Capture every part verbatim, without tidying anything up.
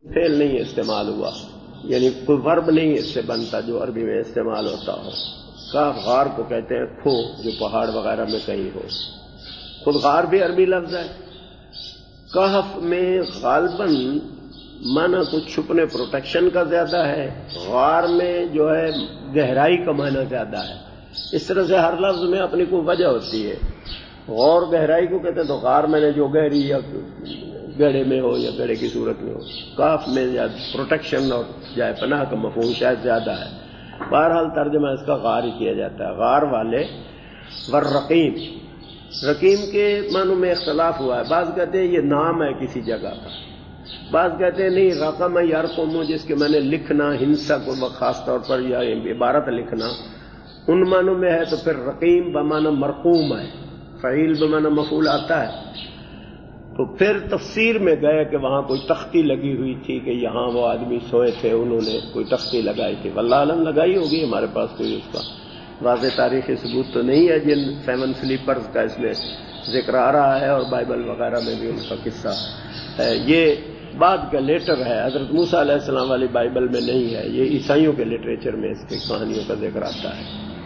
فعل نہیں استعمال ہوا، یعنی کوئی ورب نہیں اس سے بنتا جو عربی میں استعمال ہوتا ہو. کاف غار کو کہتے ہیں کھو جو پہاڑ وغیرہ میں کہیں ہو. خود غار بھی عربی لفظ ہے. کہف میں غالباً معنی کچھ چھپنے پروٹیکشن کا زیادہ ہے، غار میں جو ہے گہرائی کا معنی زیادہ ہے. اس طرح سے ہر لفظ میں اپنی کوئی وجہ ہوتی ہے. غور گہرائی کو کہتے ہیں تو غار میں نے جو گہری یا گڑھے میں ہو یا گڑھے کی صورت میں ہو. کاف میں پروٹیکشن اور جائے پناہ کا مفہوم شاید زیادہ ہے. بہرحال ترجمہ اس کا غار ہی کیا جاتا ہے. غار والے. والرقیم، رقیم کے معنوں میں اختلاف ہوا ہے. بعض کہتے ہیں یہ نام ہے کسی جگہ کا، بعض کہتے ہیں نہیں رقم یرقم جس کے معنی لکھنا، ہنسک و خاص طور پر یا عبارت لکھنا، ان معنوں میں ہے تو پھر رقیم بمعنی مرقوم ہے، فعیل بمعنی مفعول آتا ہے. تو پھر تفسیر میں گئے کہ وہاں کوئی تختی لگی ہوئی تھی کہ یہاں وہ آدمی سوئے تھے، انہوں نے کوئی تختی لگائی تھی. واللہ علم لگائی ہوگی، ہمارے پاس کوئی اس کا واضح تاریخی ثبوت تو نہیں ہے. جن سیون سلیپرز کا اس میں ذکر آ رہا ہے اور بائبل وغیرہ میں بھی ان کا قصہ ہے. یہ بعد کا لیٹر ہے، حضرت موسیٰ علیہ السلام والی بائبل میں نہیں ہے. یہ عیسائیوں کے لٹریچر میں اس کی کہانیوں کا ذکر آتا ہے.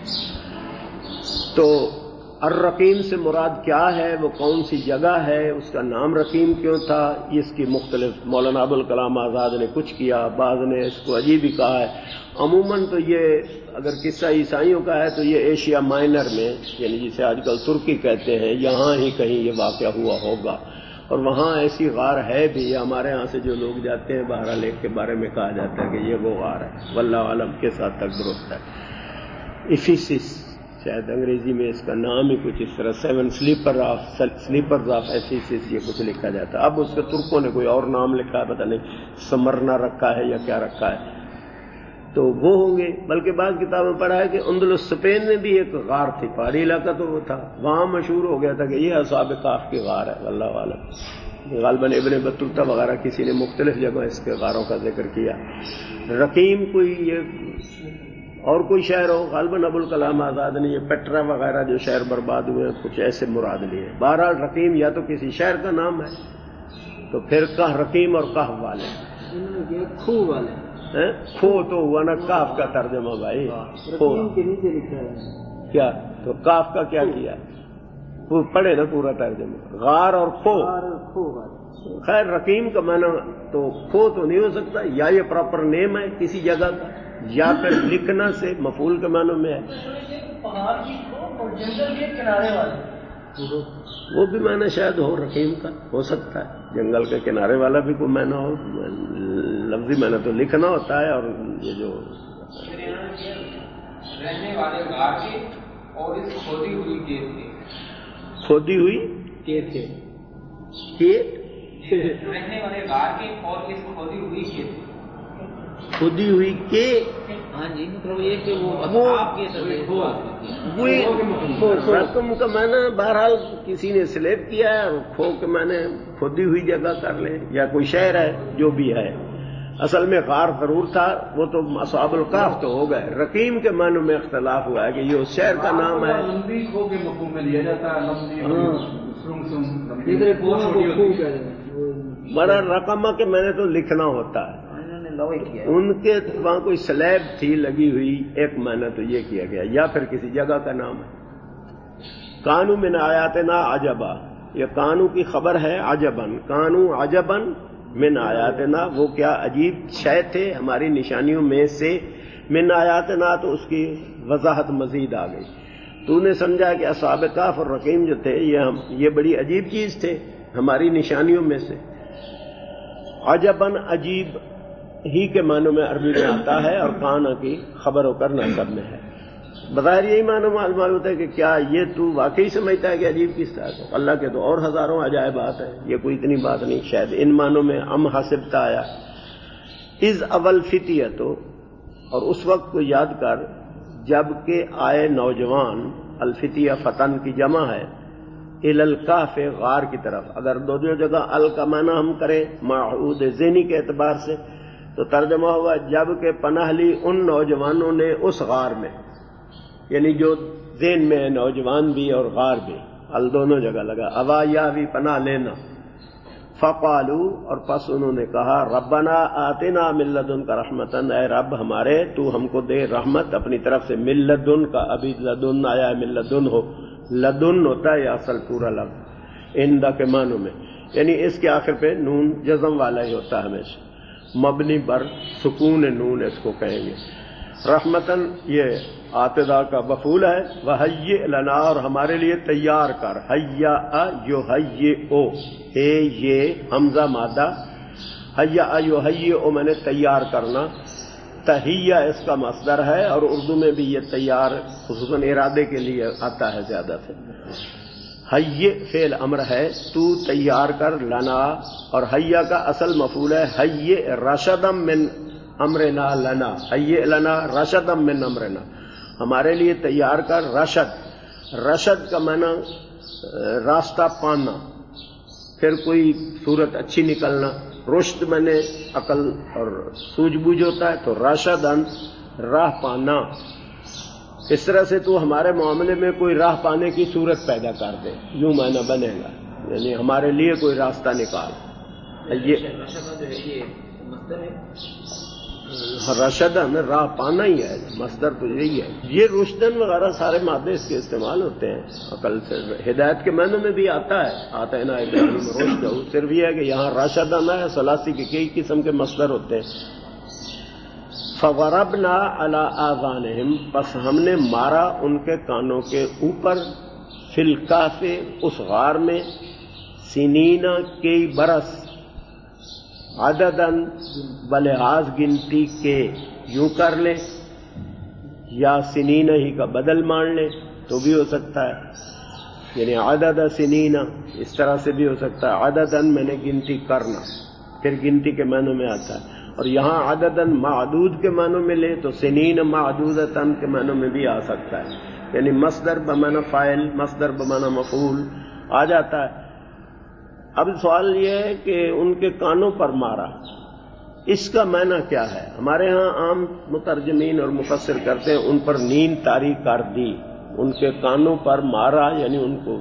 تو الرقیم سے مراد کیا ہے، وہ کون سی جگہ ہے، اس کا نام رقیم کیوں تھا، اس کی مختلف مولانا ابوالکلام آزاد نے کچھ کیا، بعض نے اس کو عجیب ہی کہا ہے. عموماً تو یہ اگر قصہ عیسائیوں کا ہے تو یہ ایشیا مائنر میں، یعنی جسے آج کل ترکی کہتے ہیں، یہاں ہی کہیں یہ واقعہ ہوا ہوگا. اور وہاں ایسی غار ہے بھی. ہمارے ہاں سے جو لوگ جاتے ہیں بہرحال ایک کے بارے میں کہا جاتا ہے کہ یہ وہ غار ہے. واللہ عالم کے ساتھ تک درست ہے. ایفیسس شاید انگریزی میں اس کا نام ہی کچھ اس طرح، seven sleeper of sleepers of Ephesus یہ کچھ لکھا جاتا ہے. اب اس کے ترکوں نے کوئی اور نام لکھا ہے، پتہ نہیں سمرنا رکھا ہے یا کیا رکھا ہے، تو وہ ہوں گے. بلکہ بعض کتابوں میں پڑھا ہے کہ اندلس اسپین میں بھی ایک غار تھی، پہاڑی علاقہ تو وہ تھا، وہاں مشہور ہو گیا تھا کہ یہ اصحاب کہف کی غار ہے. واللہ اعلم. غالباً ابن بطوطہ وغیرہ کسی نے مختلف جگہ اس کے غاروں کا ذکر کیا. رقیم کوئی یہ اور کوئی شہر ہو، غالباً ابوالکلام آزاد نے یہ پیٹرا وغیرہ جو شہر برباد ہوئے کچھ ایسے مراد لیے. بہرحال رقیم یا تو کسی شہر کا نام ہے، تو پھر کہ رقیم اور کہف والے، کھو والے. کھو تو ہوا نا کاف کا ترجمہ بھائی. رقیم کے نیچے لکھا ہے کیا تو کاف کا کیا کیا، وہ پڑھے نا پورا ترجمہ. غار اور کھو. خیر رقیم کا معنی تو کھو تو نہیں ہو سکتا، یا یہ پراپر نیم ہے کسی جگہ کا، یا پھر لکھنا سے مفعول کے معنوں میں ہے. پہاڑ کی کھو اور جنگل کے کنارے والے، وہ بھی معنی شاید ہو رقیم کا، ہو سکتا ہے. جنگل کے کنارے والا بھی کوئی معنی ہو. لفظی معنی تو لکھنا ہوتا ہے. اور یہ جو رہنے والے غار کے اور اس کھودی ہوئی گیٹ کے، کھودی ہوئی گیٹ کے گیٹ رہنے والے غار کے اور اس کھودی ہوئی گیٹ، کھودی ہوئی کے. ہاں جی، مطلب یہ کہ وہ آپ کے رقم کا معنی بہرحال کسی نے سلیکٹ کیا ہے، اور کھو کے معنی کھودی ہوئی جگہ کر لیں، یا کوئی شہر ہے جو بھی ہے. اصل میں غار ضرور تھا، وہ تو اصحاب الکہف تو ہو گئے. رقیم کے معنوں میں اختلاف ہوا ہے کہ یہ اس شہر کا نام ہے. لمبی کھو کے مفہوم میں لیا جاتا ہے. بڑا رقمہ کے معنی تو لکھنا ہوتا ہے. ان کے وہاں کوئی سلیب تھی لگی ہوئی، ایک معنی تو یہ کیا گیا، یا پھر کسی جگہ کا نام ہے. کانو من آیاتنا عجبا، یہ کانو کی خبر ہے. عجبن، کانو عجبن من آیاتنا، وہ کیا عجیب شے تھے ہماری نشانیوں میں سے. من آیاتنا تو اس کی وضاحت مزید آ گئی. تو نے سمجھا کہ اصحاب کہف اور رقیم جو تھے یہ ہم یہ بڑی عجیب چیز تھے ہماری نشانیوں میں سے. عجبن عجیب ہی کے معنوں میں عربی میں آتا ہے، اور کانا کی خبر و کرنا سب میں ہے. بظاہر یہی معنی معلوم ہوتا ہے کہ کیا یہ تو واقعی سمجھتا ہے کہ عجیب کس طرح سے. اللہ کے تو اور ہزاروں عجائبات ہیں، یہ کوئی اتنی بات نہیں. شاید ان معنوں میں ام حسبتا آیا. از اول فتیہ تو، اور اس وقت کو یاد کر جب کہ آئے نوجوان. الفتیہ فتن کی جمع ہے. الالکہف غار کی طرف. اگر دو دو جگہ ال کا معنی ہم کریں معہود ذہنی کے اعتبار سے تو ترجمہ ہوا جب کہ پناہ لی ان نوجوانوں نے اس غار میں، یعنی جو ذہن میں ہے نوجوان بھی اور غار بھی، ال دونوں جگہ لگا. اوا یا بھی پناہ لینا. فقالو، اور پس انہوں نے کہا ربنا آتنا من لدنک رحمتن، اے رب ہمارے تو ہم کو دے رحمت اپنی طرف سے، من لدن کا ابھی لدن آیا، من لدن ہو، لدن ہوتا ہے یہ اصل پورا لفظ اندہ کے معنوں میں، یعنی اس کے آخر پہ نون جزم والا ہی ہوتا ہے ہمیشہ، مبنی بر سکون نون اس کو کہیں گے۔ رحمتن یہ آتدا کا مفعول ہے، وَهَيِّئْ لَنَا، اور ہمارے لیے تیار کر، حَيَّأَ یُحَيِّئُ، اے یہ حمزہ مادہ، حَيَّأَ یُحَيِّئُ میں نے تیار کرنا، تحیہ اس کا مصدر ہے، اور اردو میں بھی یہ تیار خصوصاً ارادے کے لیے آتا ہے زیادہ سے۔ حیّ فعل امر ہے، تو تیار کر، لنا، اور حیّ کا اصل مفعول ہے حیّ رشدم من امرنا لنا، حیّ لنا رشدم من امرنا، ہمارے لیے تیار کر رشد، رشد کا معنی راستہ پانا، پھر کوئی صورت اچھی نکلنا، رشد میں نے عقل اور سوجھ بوجھ ہوتا ہے، تو رشدن راہ پانا، اس طرح سے تو ہمارے معاملے میں کوئی راہ پانے کی صورت پیدا کر دے، یوں معنی بنے گا، یعنی ہمارے لیے کوئی راستہ نکال۔ یہ رشدن راہ پانا ہی ہے، مصدر تو یہی ہے۔ یہ رشدن وغیرہ سارے مادے اس کے استعمال ہوتے ہیں عقل سے، ہدایت کے معنی میں بھی آتا ہے، آتا ہے نا ابراہیم رشد، صرف یہ ہے کہ یہاں رشدن ہے، ثلاثی کے کئی قسم کے مصدر ہوتے ہیں۔ فَضَرَبْنَا عَلَىٰ آذَانِهِمْ، پس ہم نے مارا ان کے کانوں کے اوپر، فِي الْكَهْفِ اس غار میں، سنینا کئی برس، عدداً بلحاظ گنتی کے، یوں کر لیں یا سنینا ہی کا بدل مان لیں تو بھی ہو سکتا ہے، یعنی عدد سنینا اس طرح سے بھی ہو سکتا ہے، عدداً میں نے گنتی کرنا، پھر گنتی کے معنوں میں آتا ہے، اور یہاں عدداً معدود کے معنوں میں لے تو سنین معدودتاً کے معنوں میں بھی آ سکتا ہے، یعنی مصدر بمعنی فاعل، مصدر بمعنی مفعول آ جاتا ہے۔ اب سوال یہ ہے کہ ان کے کانوں پر مارا، اس کا معنی کیا ہے؟ ہمارے ہاں عام مترجمین اور مفسر کرتے ہیں ان پر نیند طاری کر دی، ان کے کانوں پر مارا یعنی ان کو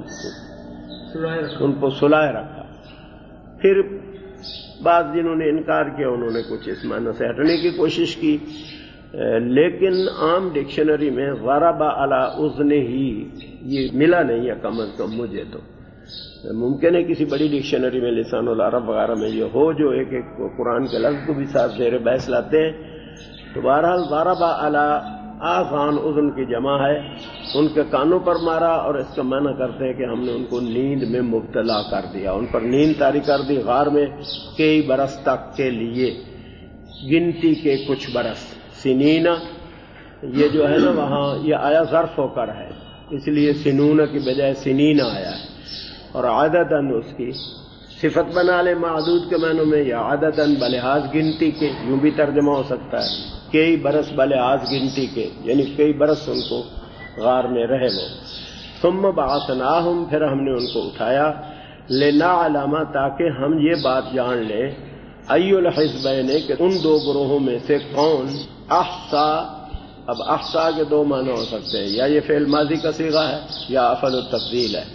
ان کو سلائے رکھا۔ پھر بعض جنہوں نے انکار کیا انہوں نے کچھ اس معنی سے ہٹنے کی کوشش کی، لیکن عام ڈکشنری میں ضرب علی اذنہ یہ ملا نہیں ہے کم از کم مجھے تو، ممکن ہے کسی بڑی ڈکشنری میں لسان العرب وغیرہ میں یہ ہو جو ایک ایک قرآن کے لفظ کو بھی ساتھ زیر بحث لاتے ہیں، تو بہرحال ضرب علی آذان اذن کی جمع ہے، ان کے کانوں پر مارا، اور اس کا معنی کرتے ہیں کہ ہم نے ان کو نیند میں مبتلا کر دیا، ان پر نیند طاری کر دی غار میں کئی برس تک کے لیے، گنتی کے کچھ برس، سنینا یہ جو ہے نا وہاں یہ آیا ظرف ہو کر ہے، اس لیے سنون کی بجائے سنینا آیا ہے، اور عدداً اس کی صفت بنا لے معدود کے معنوں میں، یا عدداً بلحاظ گنتی کے، یوں بھی ترجمہ ہو سکتا ہے، کئی برس بلحاظ گنتی کے، یعنی کئی برس ان کو غار میں رہے وہ۔ ثم بعثناہم، پھر ہم نے ان کو اٹھایا، لنعلم تاکہ ہم یہ بات جان لیں، ای الحزبین کہ ان دو گروہوں میں سے کون احصا، اب احصا کے دو معنی ہو سکتے ہیں، یا یہ فعل ماضی کا صیغہ ہے یا افعل التفضیل ہے۔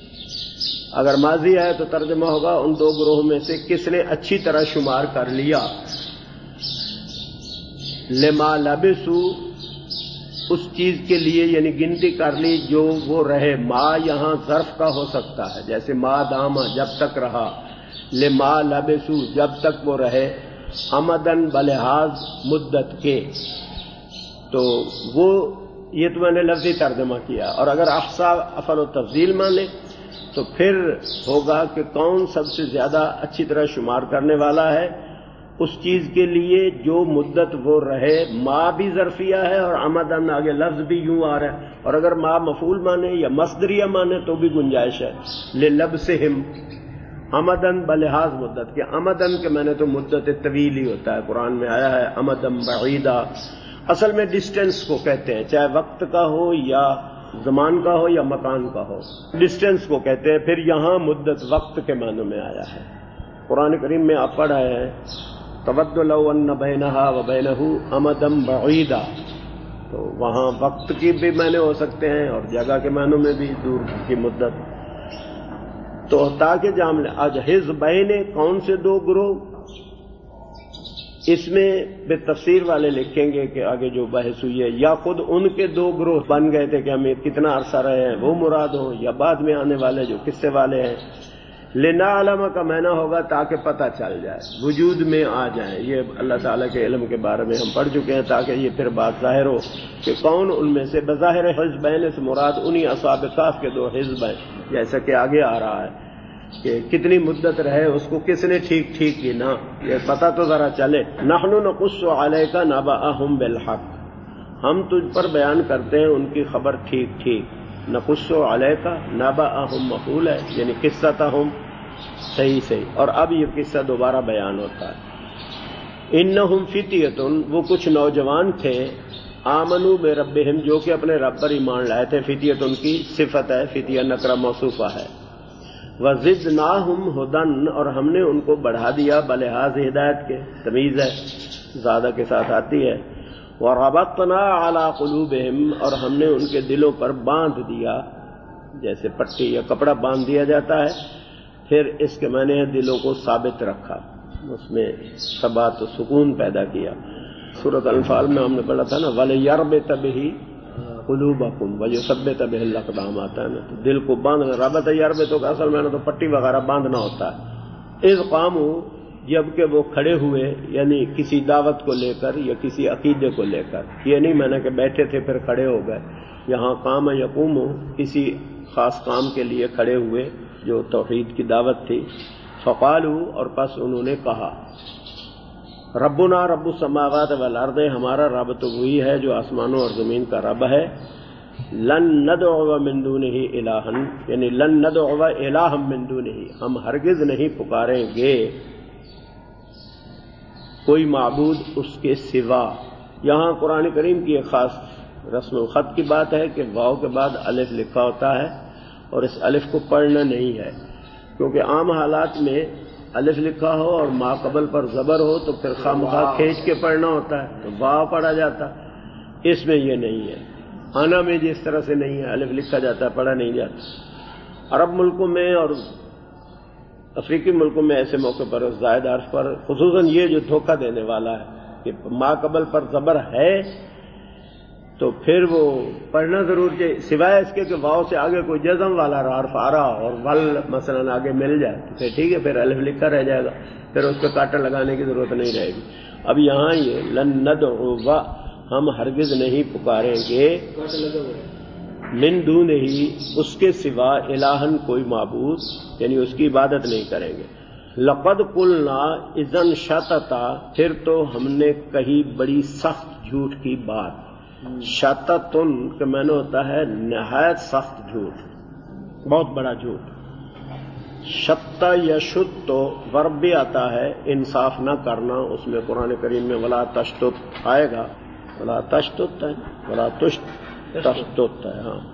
اگر ماضی ہے تو ترجمہ ہوگا ان دو گروہوں میں سے کس نے اچھی طرح شمار کر لیا، لما لبسو اس چیز کے لیے، یعنی گنتی کر لی جو وہ رہے، ما یہاں ظرف کا ہو سکتا ہے، جیسے ما داما جب تک رہا، لما لبسو جب تک وہ رہے، امدن بلحاظ مدت کے، تو وہ یہ تو میں نے لفظی ترجمہ کیا، اور اگر احصا افعل و تفضیل مان لیں تو پھر ہوگا کہ کون سب سے زیادہ اچھی طرح شمار کرنے والا ہے اس چیز کے لیے جو مدت وہ رہے، ما بھی ظرفیہ ہے اور آمدن آگے لفظ بھی یوں آ رہا ہے، اور اگر ما مفعول مانے یا مصدریہ مانے تو بھی گنجائش ہے، للبسہم آمدن بلحاظ مدت کے، آمدن کے معنی تو مدت طویل ہی ہوتا ہے، قرآن میں آیا ہے امدن بعیدہ، اصل میں ڈسٹینس کو کہتے ہیں، چاہے وقت کا ہو یا زمان کا ہو یا مکان کا ہو، ڈسٹینس کو کہتے ہیں۔ پھر یہاں مدت وقت کے معنوں میں آیا ہے، قرآن کریم میں آپ پڑھ رہے ہیں تود لو ان بینہا و بینہ امدم بعیدا، تو وہاں وقت کی بھی معنی ہو سکتے ہیں اور جگہ کے معنوں میں بھی دور کی مدت۔ تو تاکہ جام آج حزبین کون سے دو گروہ، اس میں بے تفسیر والے لکھیں گے کہ آگے جو بحث ہوئی ہے یا خود ان کے دو گروہ بن گئے تھے کہ ہمیں کتنا عرصہ رہے ہیں وہ مراد ہوں، یا بعد میں آنے والے جو قصے والے ہیں. لنعلم کا معنی ہوگا تاکہ پتہ چل جائے، وجود میں آ جائیں. یہ اللہ تعالیٰ کے علم کے بارے میں ہم پڑھ چکے ہیں تاکہ یہ پھر بات ظاہر ہو کہ کون ان میں سے. بظاہر حزبین سے مراد انہی اصحاب کہف کے دو حزب ہیں، جیسا کہ آگے آ رہا ہے کہ کتنی مدت رہے اس کو کس نے ٹھیک ٹھیک کی نا، یہ پتہ تو ذرا چلے. نحن نقص علیک نبأہم بالحق، ہم تجھ پر بیان کرتے ہیں ان کی خبر ٹھیک ٹھیک. نقص علیک نبأہم مفعول ہے یعنی قصتہم، صحیح صحیح. اور اب یہ قصہ دوبارہ بیان ہوتا ہے. انہم فتیۃ، وہ کچھ نوجوان تھے، آمنوا بربہم، جو کہ اپنے رب پر ایمان لائے تھے. فتیۃ ان کی صفت ہے، فتیہ نکرہ موصوفہ ہے. وزدناہم ھدی، اور ہم نے ان کو بڑھا دیا بلحاظ ہدایت کے، تمیز ہے زیادہ کے ساتھ آتی ہے. وربطنا علی قلوبہم، اور ہم نے ان کے دلوں پر باندھ دیا، جیسے پٹی یا کپڑا باندھ دیا جاتا ہے، پھر اس کے معنی ہے دلوں کو ثابت رکھا، اس میں ثبات و سکون پیدا کیا. سورۃ الانفال میں ہم نے پڑھا تھا نا وَلِيَرْبِطَ بِهِ قُلُوبَكُمْ وَيُثَبِّتَ بِهِ الْأَقْدَامَ، آتا ہے نا. تو دل کو باندھنا، ربط یربط کا اصل معنی تو پٹی وغیرہ باندھنا ہوتا ہے. اذ قاموا، جبکہ وہ کھڑے ہوئے، یعنی کسی دعوت کو لے کر یا کسی عقیدے کو لے کر. یہ نہیں میں نے کہ بیٹھے تھے پھر کھڑے ہو گئے، یہاں قام یقوم، کسی خاص کام کے لیے کھڑے ہوئے جو توحید کی دعوت تھی. فقالوا، اور پس انہوں نے کہا، ربنا رب السماوات والارض، ہمارا رب تو وہی ہے جو آسمانوں اور زمین کا رب ہے. لن ندعو من دونہ الہا، یعنی لن ندعو الہا من دونہ، ہم ہرگز نہیں پکاریں گے کوئی معبود اس کے سوا. یہاں قرآن کریم کی ایک خاص رسم الخط کی بات ہے کہ واو کے بعد الف لکھا ہوتا ہے اور اس الف کو پڑھنا نہیں ہے، کیونکہ عام حالات میں الف لکھا ہو اور ما قبل پر زبر ہو تو پھر خامخواہ کھینچ کے پڑھنا ہوتا ہے، تو واو پڑھا جاتا. اس میں یہ نہیں ہے. آنا میں جس طرح سے نہیں ہے، الف لکھا جاتا ہے، پڑھا نہیں جاتا. عرب ملکوں میں اور افریقی ملکوں میں ایسے موقع پر زائد حرف پر خصوصاً یہ جو دھوکہ دینے والا ہے کہ ما قبل پر زبر ہے تو پھر وہ پڑھنا ضرور چاہیے، سوائے اس کے کہ واو سے آگے کوئی جزم والا حرف آ رہا اور ول مثلاً آگے مل جائے تو پھر ٹھیک ہے، پھر الف لکھا رہ جائے گا، پھر اس پہ کاٹا لگانے کی ضرورت نہیں رہے گی. اب یہاں یہ لن ندعو، ہم ہرگز نہیں پکاریں گے من دونہ، اس کے سوا الہن کوئی معبود، یعنی اس کی عبادت نہیں کریں گے. لقد قلنا اذن شططا، پھر تو ہم نے کہی بڑی سخت جھوٹ کی بات. شططن کا معنی ہوتا ہے نہایت سخت جھوٹ، بہت بڑا جھوٹ. شط یشط تو ورب بھی آتا ہے انصاف نہ کرنا، اس میں قرآن کریم میں ولا تشتت آئے گا، ولا تشتت ہے، ولا تشت تشتت ہے، ہاں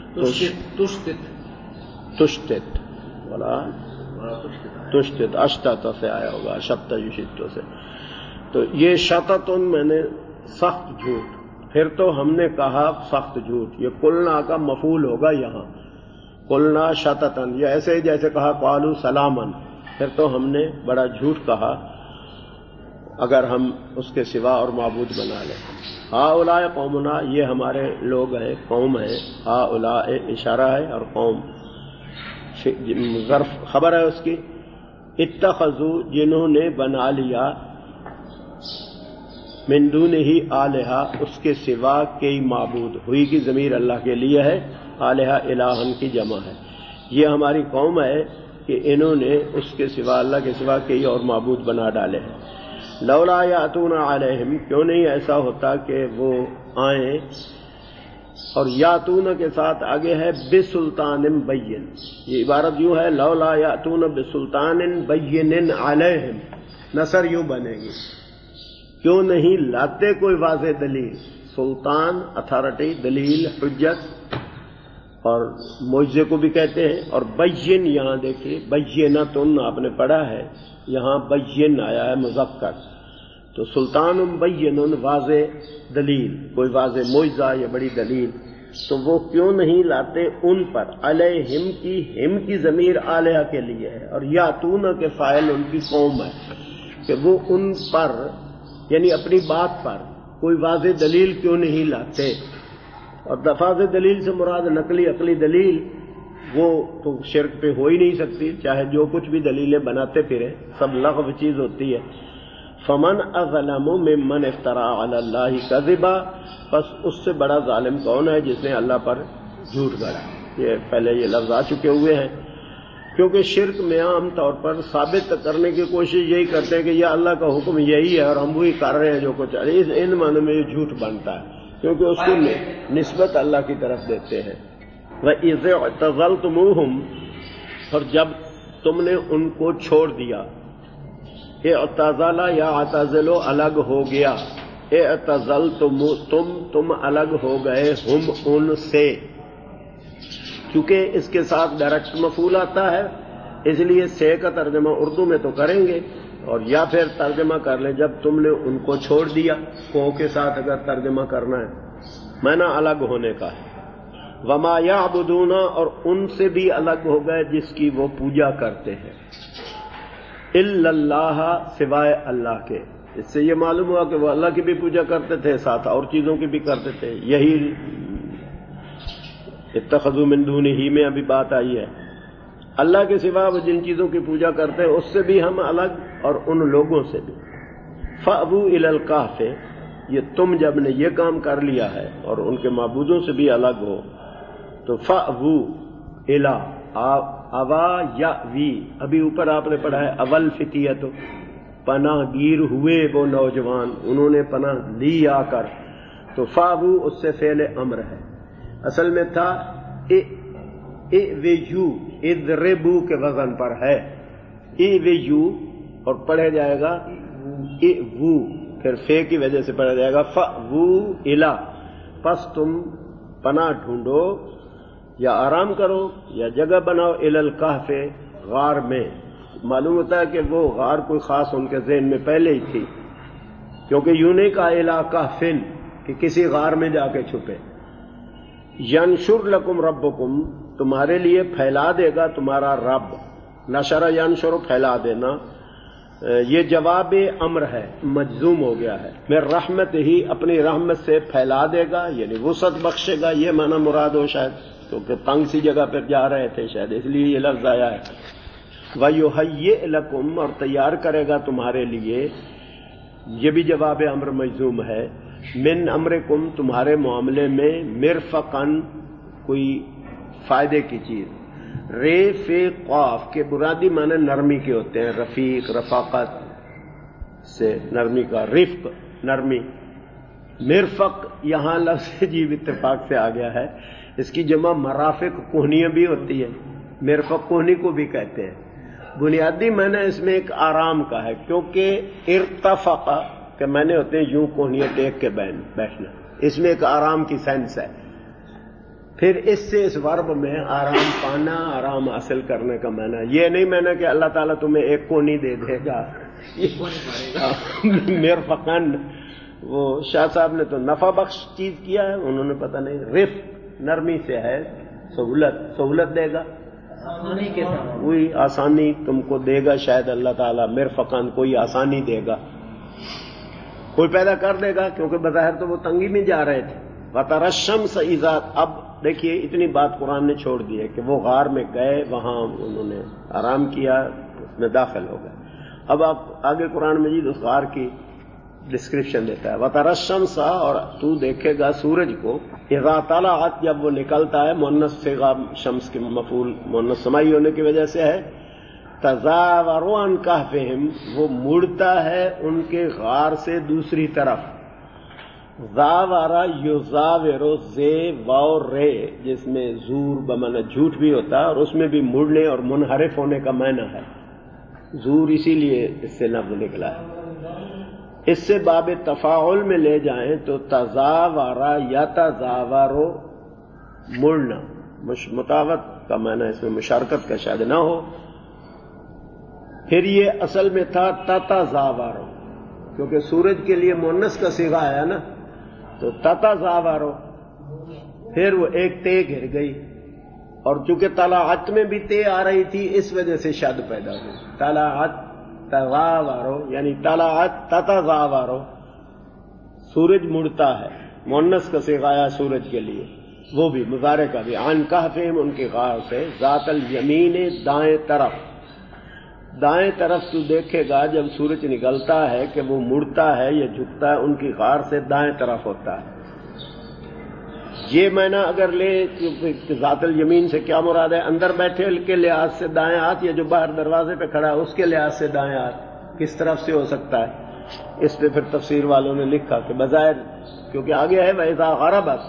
تشتت، ولا تشتت اشتت سے آیا ہوگا، شط یشط سے. تو یہ شططن میں نے سخت جھوٹ، پھر تو ہم نے کہا سخت جھوٹ. یہ قلنا کا مفعول ہوگا یہاں، قلنا شططن، یہ ایسے جیسے کہا قالوا سلامن، پھر تو ہم نے بڑا جھوٹ کہا اگر ہم اس کے سوا اور معبود بنا لیں. ہؤلاء قومنا، یہ ہمارے لوگ ہیں، قوم ہیں. ہؤلاء اشارہ ہے اور قوم ظرف خبر ہے اس کی. اتخذوا، جنہوں نے بنا لیا، من دونہ آلہہ، اس کے سوا کئی معبود، ہوئی کی ضمیر اللہ کے لیے ہے، آلہہ الہن کی جمع ہے. یہ ہماری قوم ہے کہ انہوں نے اس کے سوا، اللہ کے سوا کئی اور معبود بنا ڈالے ہیں. لولا یاتون علیہم، کیوں نہیں ایسا ہوتا کہ وہ آئیں، اور یاتون کے ساتھ آگے ہے بسلطان بین. یہ عبارت یوں ہے لولا یاتون بسلطان بین علیہم، نثر یوں بنے گی کیوں نہیں لاتے کوئی واضح دلیل. سلطان اتھارٹی، دلیل حجت، اور معجزے کو بھی کہتے ہیں. اور بین، یہاں دیکھیے بینۃ آپ نے پڑھا ہے، یہاں بین آیا ہے مذکر، تو سلطان بین واضح دلیل، کوئی واضح معجزہ یا بڑی دلیل. تو وہ کیوں نہیں لاتے ان پر؟ علیہم کی، ہم کی ضمیر آلیہ کے لیے ہے، اور یاتون کے فاعل ان کی قوم ہے، کہ وہ ان پر یعنی اپنی بات پر کوئی واضح دلیل کیوں نہیں لاتے؟ اور دفاظ دلیل سے مراد نقلی عقلی دلیل، وہ تو شرک پہ ہو ہی نہیں سکتی، چاہے جو کچھ بھی دلیلیں بناتے پھرے، سب لغو چیز ہوتی ہے۔ فمن اظلم ممن افترى علی اللہ کذبا، بس اس سے بڑا ظالم کون ہے جس نے اللہ پر جھوٹ گڑھا؟ یہ پہلے یہ لفظ آ چکے ہوئے ہیں، کیونکہ شرک میں عام طور پر ثابت کرنے کی کوشش یہی کرتے ہیں کہ یہ اللہ کا حکم یہی ہے اور ہم وہی کر رہے ہیں جو کچھ، ان معنوں میں یہ جھوٹ بنتا ہے کیونکہ اس کو نسبت اللہ کی طرف دیتے ہیں۔ وَإِذِ اعْتَزَلْتُمُوهُمْ، اور جب تم نے ان کو چھوڑ دیا، اعتزل یا اعتزلو الگ ہو گیا، اعتزلتم تم تم الگ ہو گئے، ہم ان سے، چونکہ اس کے ساتھ ڈائریکٹ مفعول آتا ہے اس لیے سے کا ترجمہ اردو میں تو کریں گے، اور یا پھر ترجمہ کر لیں جب تم نے ان کو چھوڑ دیا، کو کے ساتھ اگر ترجمہ کرنا ہے، معنی الگ ہونے کا ہے۔ وما یعبدون، اور ان سے بھی الگ ہو گئے جس کی وہ پوجا کرتے ہیں، الا اللہ، سوائے اللہ کے۔ اس سے یہ معلوم ہوا کہ وہ اللہ کی بھی پوجا کرتے تھے، ساتھ اور چیزوں کی بھی کرتے تھے، یہی اتخذوا من دونہ میں ابھی بات آئی ہے۔ اللہ کے سوا وہ جن چیزوں کی پوجا کرتے ہیں اس سے بھی ہم الگ، اور ان لوگوں سے بھی۔ فأووا الی الکہف، یہ تم جب نے یہ کام کر لیا ہے اور ان کے معبودوں سے بھی الگ ہو تو فأووا الی، اوا یا وی، ابھی اوپر آپ نے پڑھا ہے اول فتیت، پناہ گیر ہوئے وہ نوجوان، انہوں نے پناہ لی آ کر، تو فأووا اس سے فعل امر ہے، اصل میں تھا اِوِجُو، اِذْرِبُو کے وزن پر ہے، اِوِجُو، اور پڑھا جائے گا اِوُو، پھر فے کی وجہ سے پڑھا جائے گا فأووا الی، پس تم پناہ ڈھونڈو یا آرام کرو یا جگہ بناؤ، الی الکہف، غار میں۔ معلوم ہوتا ہے کہ وہ غار کوئی خاص ان کے ذہن میں پہلے ہی تھی، کیونکہ یوں نہیں کہا الی کہفن کہ کسی غار میں جا کے چھپے۔ ینشر لکم ربکم، تمہارے لیے پھیلا دے گا تمہارا رب، نشر ینشر پھیلا دینا، یہ جواب امر ہے، مجزوم ہو گیا ہے، میں رحمت ہی، اپنی رحمت سے پھیلا دے گا، یعنی وسعت بخشے گا، یہ معنی مراد ہو شاید، کیونکہ تنگ سی جگہ پہ جا رہے تھے شاید اس لیے یہ لفظ آیا ہے۔ وَيُحَيِّئْ لَكُمْ، اور تیار کرے گا تمہارے لیے، یہ بھی جواب امر مجزوم ہے، من امرکم، تمہارے معاملے میں، مرفقاً، کوئی فائدے کی چیز، رے فے قاف کے برادی معنی نرمی کے ہوتے ہیں، رفیق، رفاقت سے نرمی کا، رفق نرمی، مرفق یہاں لفظ جیب اتفاق سے آ گیا ہے، اس کی جمع مرافق کوہنیاں بھی ہوتی ہے، مرفق کوہنی کو بھی کہتے ہیں۔ بنیادی معنی اس میں ایک آرام کا ہے، کیونکہ ارتفق کہ میں نے ہوتے ہیں یوں کوہنیاں ٹیک کے بیٹھنا، اس میں ایک آرام کی سینس ہے۔ پھر اس سے اس ورب میں آرام پانا، آرام حاصل کرنے کا معنی، یہ نہیں معنی کہ اللہ تعالیٰ تمہیں ایک کونی دے دے گا، مرفقاً، وہ شاہ صاحب نے تو نفع بخش چیز کیا ہے، انہوں نے پتہ نہیں، رفق نرمی سے ہے، سہولت، سہولت دے گا، وہی آسانی تم کو دے گا شاید اللہ تعالیٰ، مرفقاً کوئی آسانی دے گا، کوئی پیدا کر دے گا، کیونکہ بظاہر تو وہ تنگی میں جا رہے تھے۔ وَتَرَى الشَّمْسَ إِذَا، اب دیکھیے اتنی بات قرآن نے چھوڑ دی ہے کہ وہ غار میں گئے، وہاں انہوں نے آرام کیا، اس میں داخل ہو گئے۔ اب آپ آگے قرآن مجید اس غار کی ڈسکرپشن دیتا ہے، وَتَرَى الشَّمْسَ، اور تو دیکھے گا سورج کو، اِذَا طَلَعَتْ، جب وہ نکلتا ہے، مؤنث صیغہ شمس کے مفعول مؤنث سمائی ہونے کی وجہ سے ہے، تَزَاوَرُ عَنْ كَهْفِهِمْ، وہ مڑتا ہے ان کے غار سے دوسری طرف، زاورا یزاورو، زے واو رے، جس میں زور بمعنی جھوٹ بھی ہوتا ہے اور اس میں بھی مڑنے اور منحرف ہونے کا معنی ہے، زور اسی لیے اس سے لفظ نکلا ہے۔ اس سے باب تفاعل میں لے جائیں تو تزاورا یا تزاورو، مڑنا، مطاوت کا معنی اس میں مشارکت کا شاید نہ ہو، پھر یہ اصل میں تھا تتزاورو، کیونکہ سورج کے لیے مؤنث کا صیغہ آیا نا، تو تتزاورو، پھر وہ ایک تے گر گئی، اور چونکہ طلاعت میں بھی تے آ رہی تھی اس وجہ سے شد پیدا ہوئی. طلاعت تزاورو یعنی طلاعت تتزاورو، سورج مڑتا ہے، مؤنث کا صیغہ ہے سورج کے لیے، وہ بھی مضارع کا بھی. عن کہفہم، ان کی غار سے، ذات الیمین، دائیں طرف. دائیں طرف تو دیکھے گا جب سورج نکلتا ہے کہ وہ مڑتا ہے یا جھکتا ہے، ان کی غار سے دائیں طرف ہوتا ہے. یہ معنی اگر لے ذات الیمین سے کیا مراد ہے، اندر بیٹھے کے لحاظ سے دائیں ہاتھ، یا جو باہر دروازے پہ کھڑا ہے اس کے لحاظ سے دائیں ہاتھ، کس طرف سے ہو سکتا ہے؟ اس پہ پھر تفسیر والوں نے لکھا کہ بظاہر کیونکہ آگے ہے وَإِذَا غَرَبَتْ،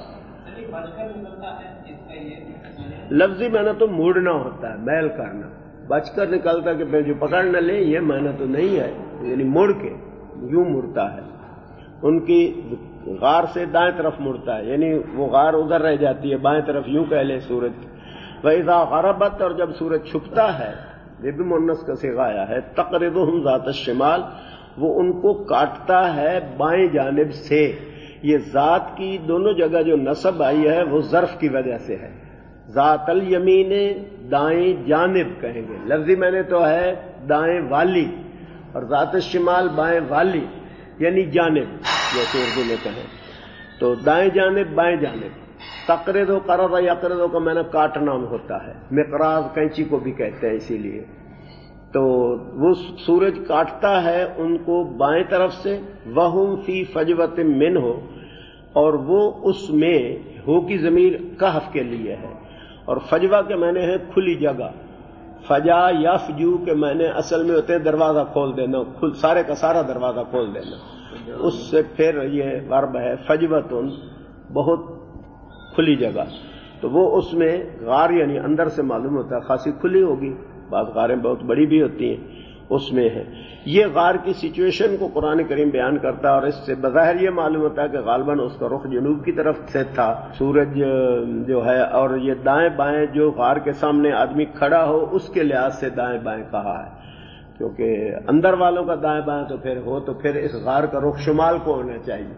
لفظی معنی تو موڑنا ہوتا ہے، میل کرنا، بچ کر نکلتا کہ پھر جو پکڑ نہ لے، یہ معنی تو نہیں ہے، یعنی مڑ کے یوں مڑتا ہے، ان کی غار سے دائیں طرف مڑتا ہے، یعنی وہ غار ادھر رہ جاتی ہے، بائیں طرف یوں کہہ لے سورج. وَإِذَا غَرَبَتْ، اور جب سورج چھپتا ہے، یہ بھی مؤنث کا صیغہ آیا ہے، تقرضهم ذات الشمال، وہ ان کو کاٹتا ہے بائیں جانب سے. یہ ذات کی دونوں جگہ جو نصب آئی ہے وہ ظرف کی وجہ سے ہے. ذات الیمین دائیں جانب کہیں گے، لفظی میں نے تو ہے دائیں والی، اور ذات الشمال بائیں والی یعنی جانب، جیسے اردو میں کہیں تو دائیں جانب بائیں جانب. تقرض و قرض یقرض کا میں نے کاٹنا ہوتا ہے، مقراض کینچی کو بھی کہتے ہیں، اسی لیے تو وہ سورج کاٹتا ہے ان کو بائیں طرف سے. وہم فی فجوۃ منہ، اور وہ اس میں، ہو کی ضمیر کہف کے لیے ہے، اور فجوہ کے معنی ہے کھلی جگہ. فجا یفجو کے معنی اصل میں ہوتے ہیں دروازہ کھول دینا، کھل سارے کا سارا دروازہ کھول دینا. اس سے پھر یہ ورب ہے فجوتن، بہت کھلی جگہ. تو وہ اس میں غار یعنی اندر سے معلوم ہوتا ہے خاصی کھلی ہوگی، بعض غاریں بہت بڑی بھی ہوتی ہیں، اس میں ہے. یہ غار کی سچویشن کو قرآن کریم بیان کرتا ہے، اور اس سے بظاہر یہ معلوم ہوتا ہے کہ غالباً اس کا رخ جنوب کی طرف سے تھا سورج جو ہے، اور یہ دائیں بائیں جو غار کے سامنے آدمی کھڑا ہو اس کے لحاظ سے دائیں بائیں کہا ہے، کیونکہ اندر والوں کا دائیں بائیں تو پھر ہو تو پھر اس غار کا رخ شمال کو ہونا چاہیے.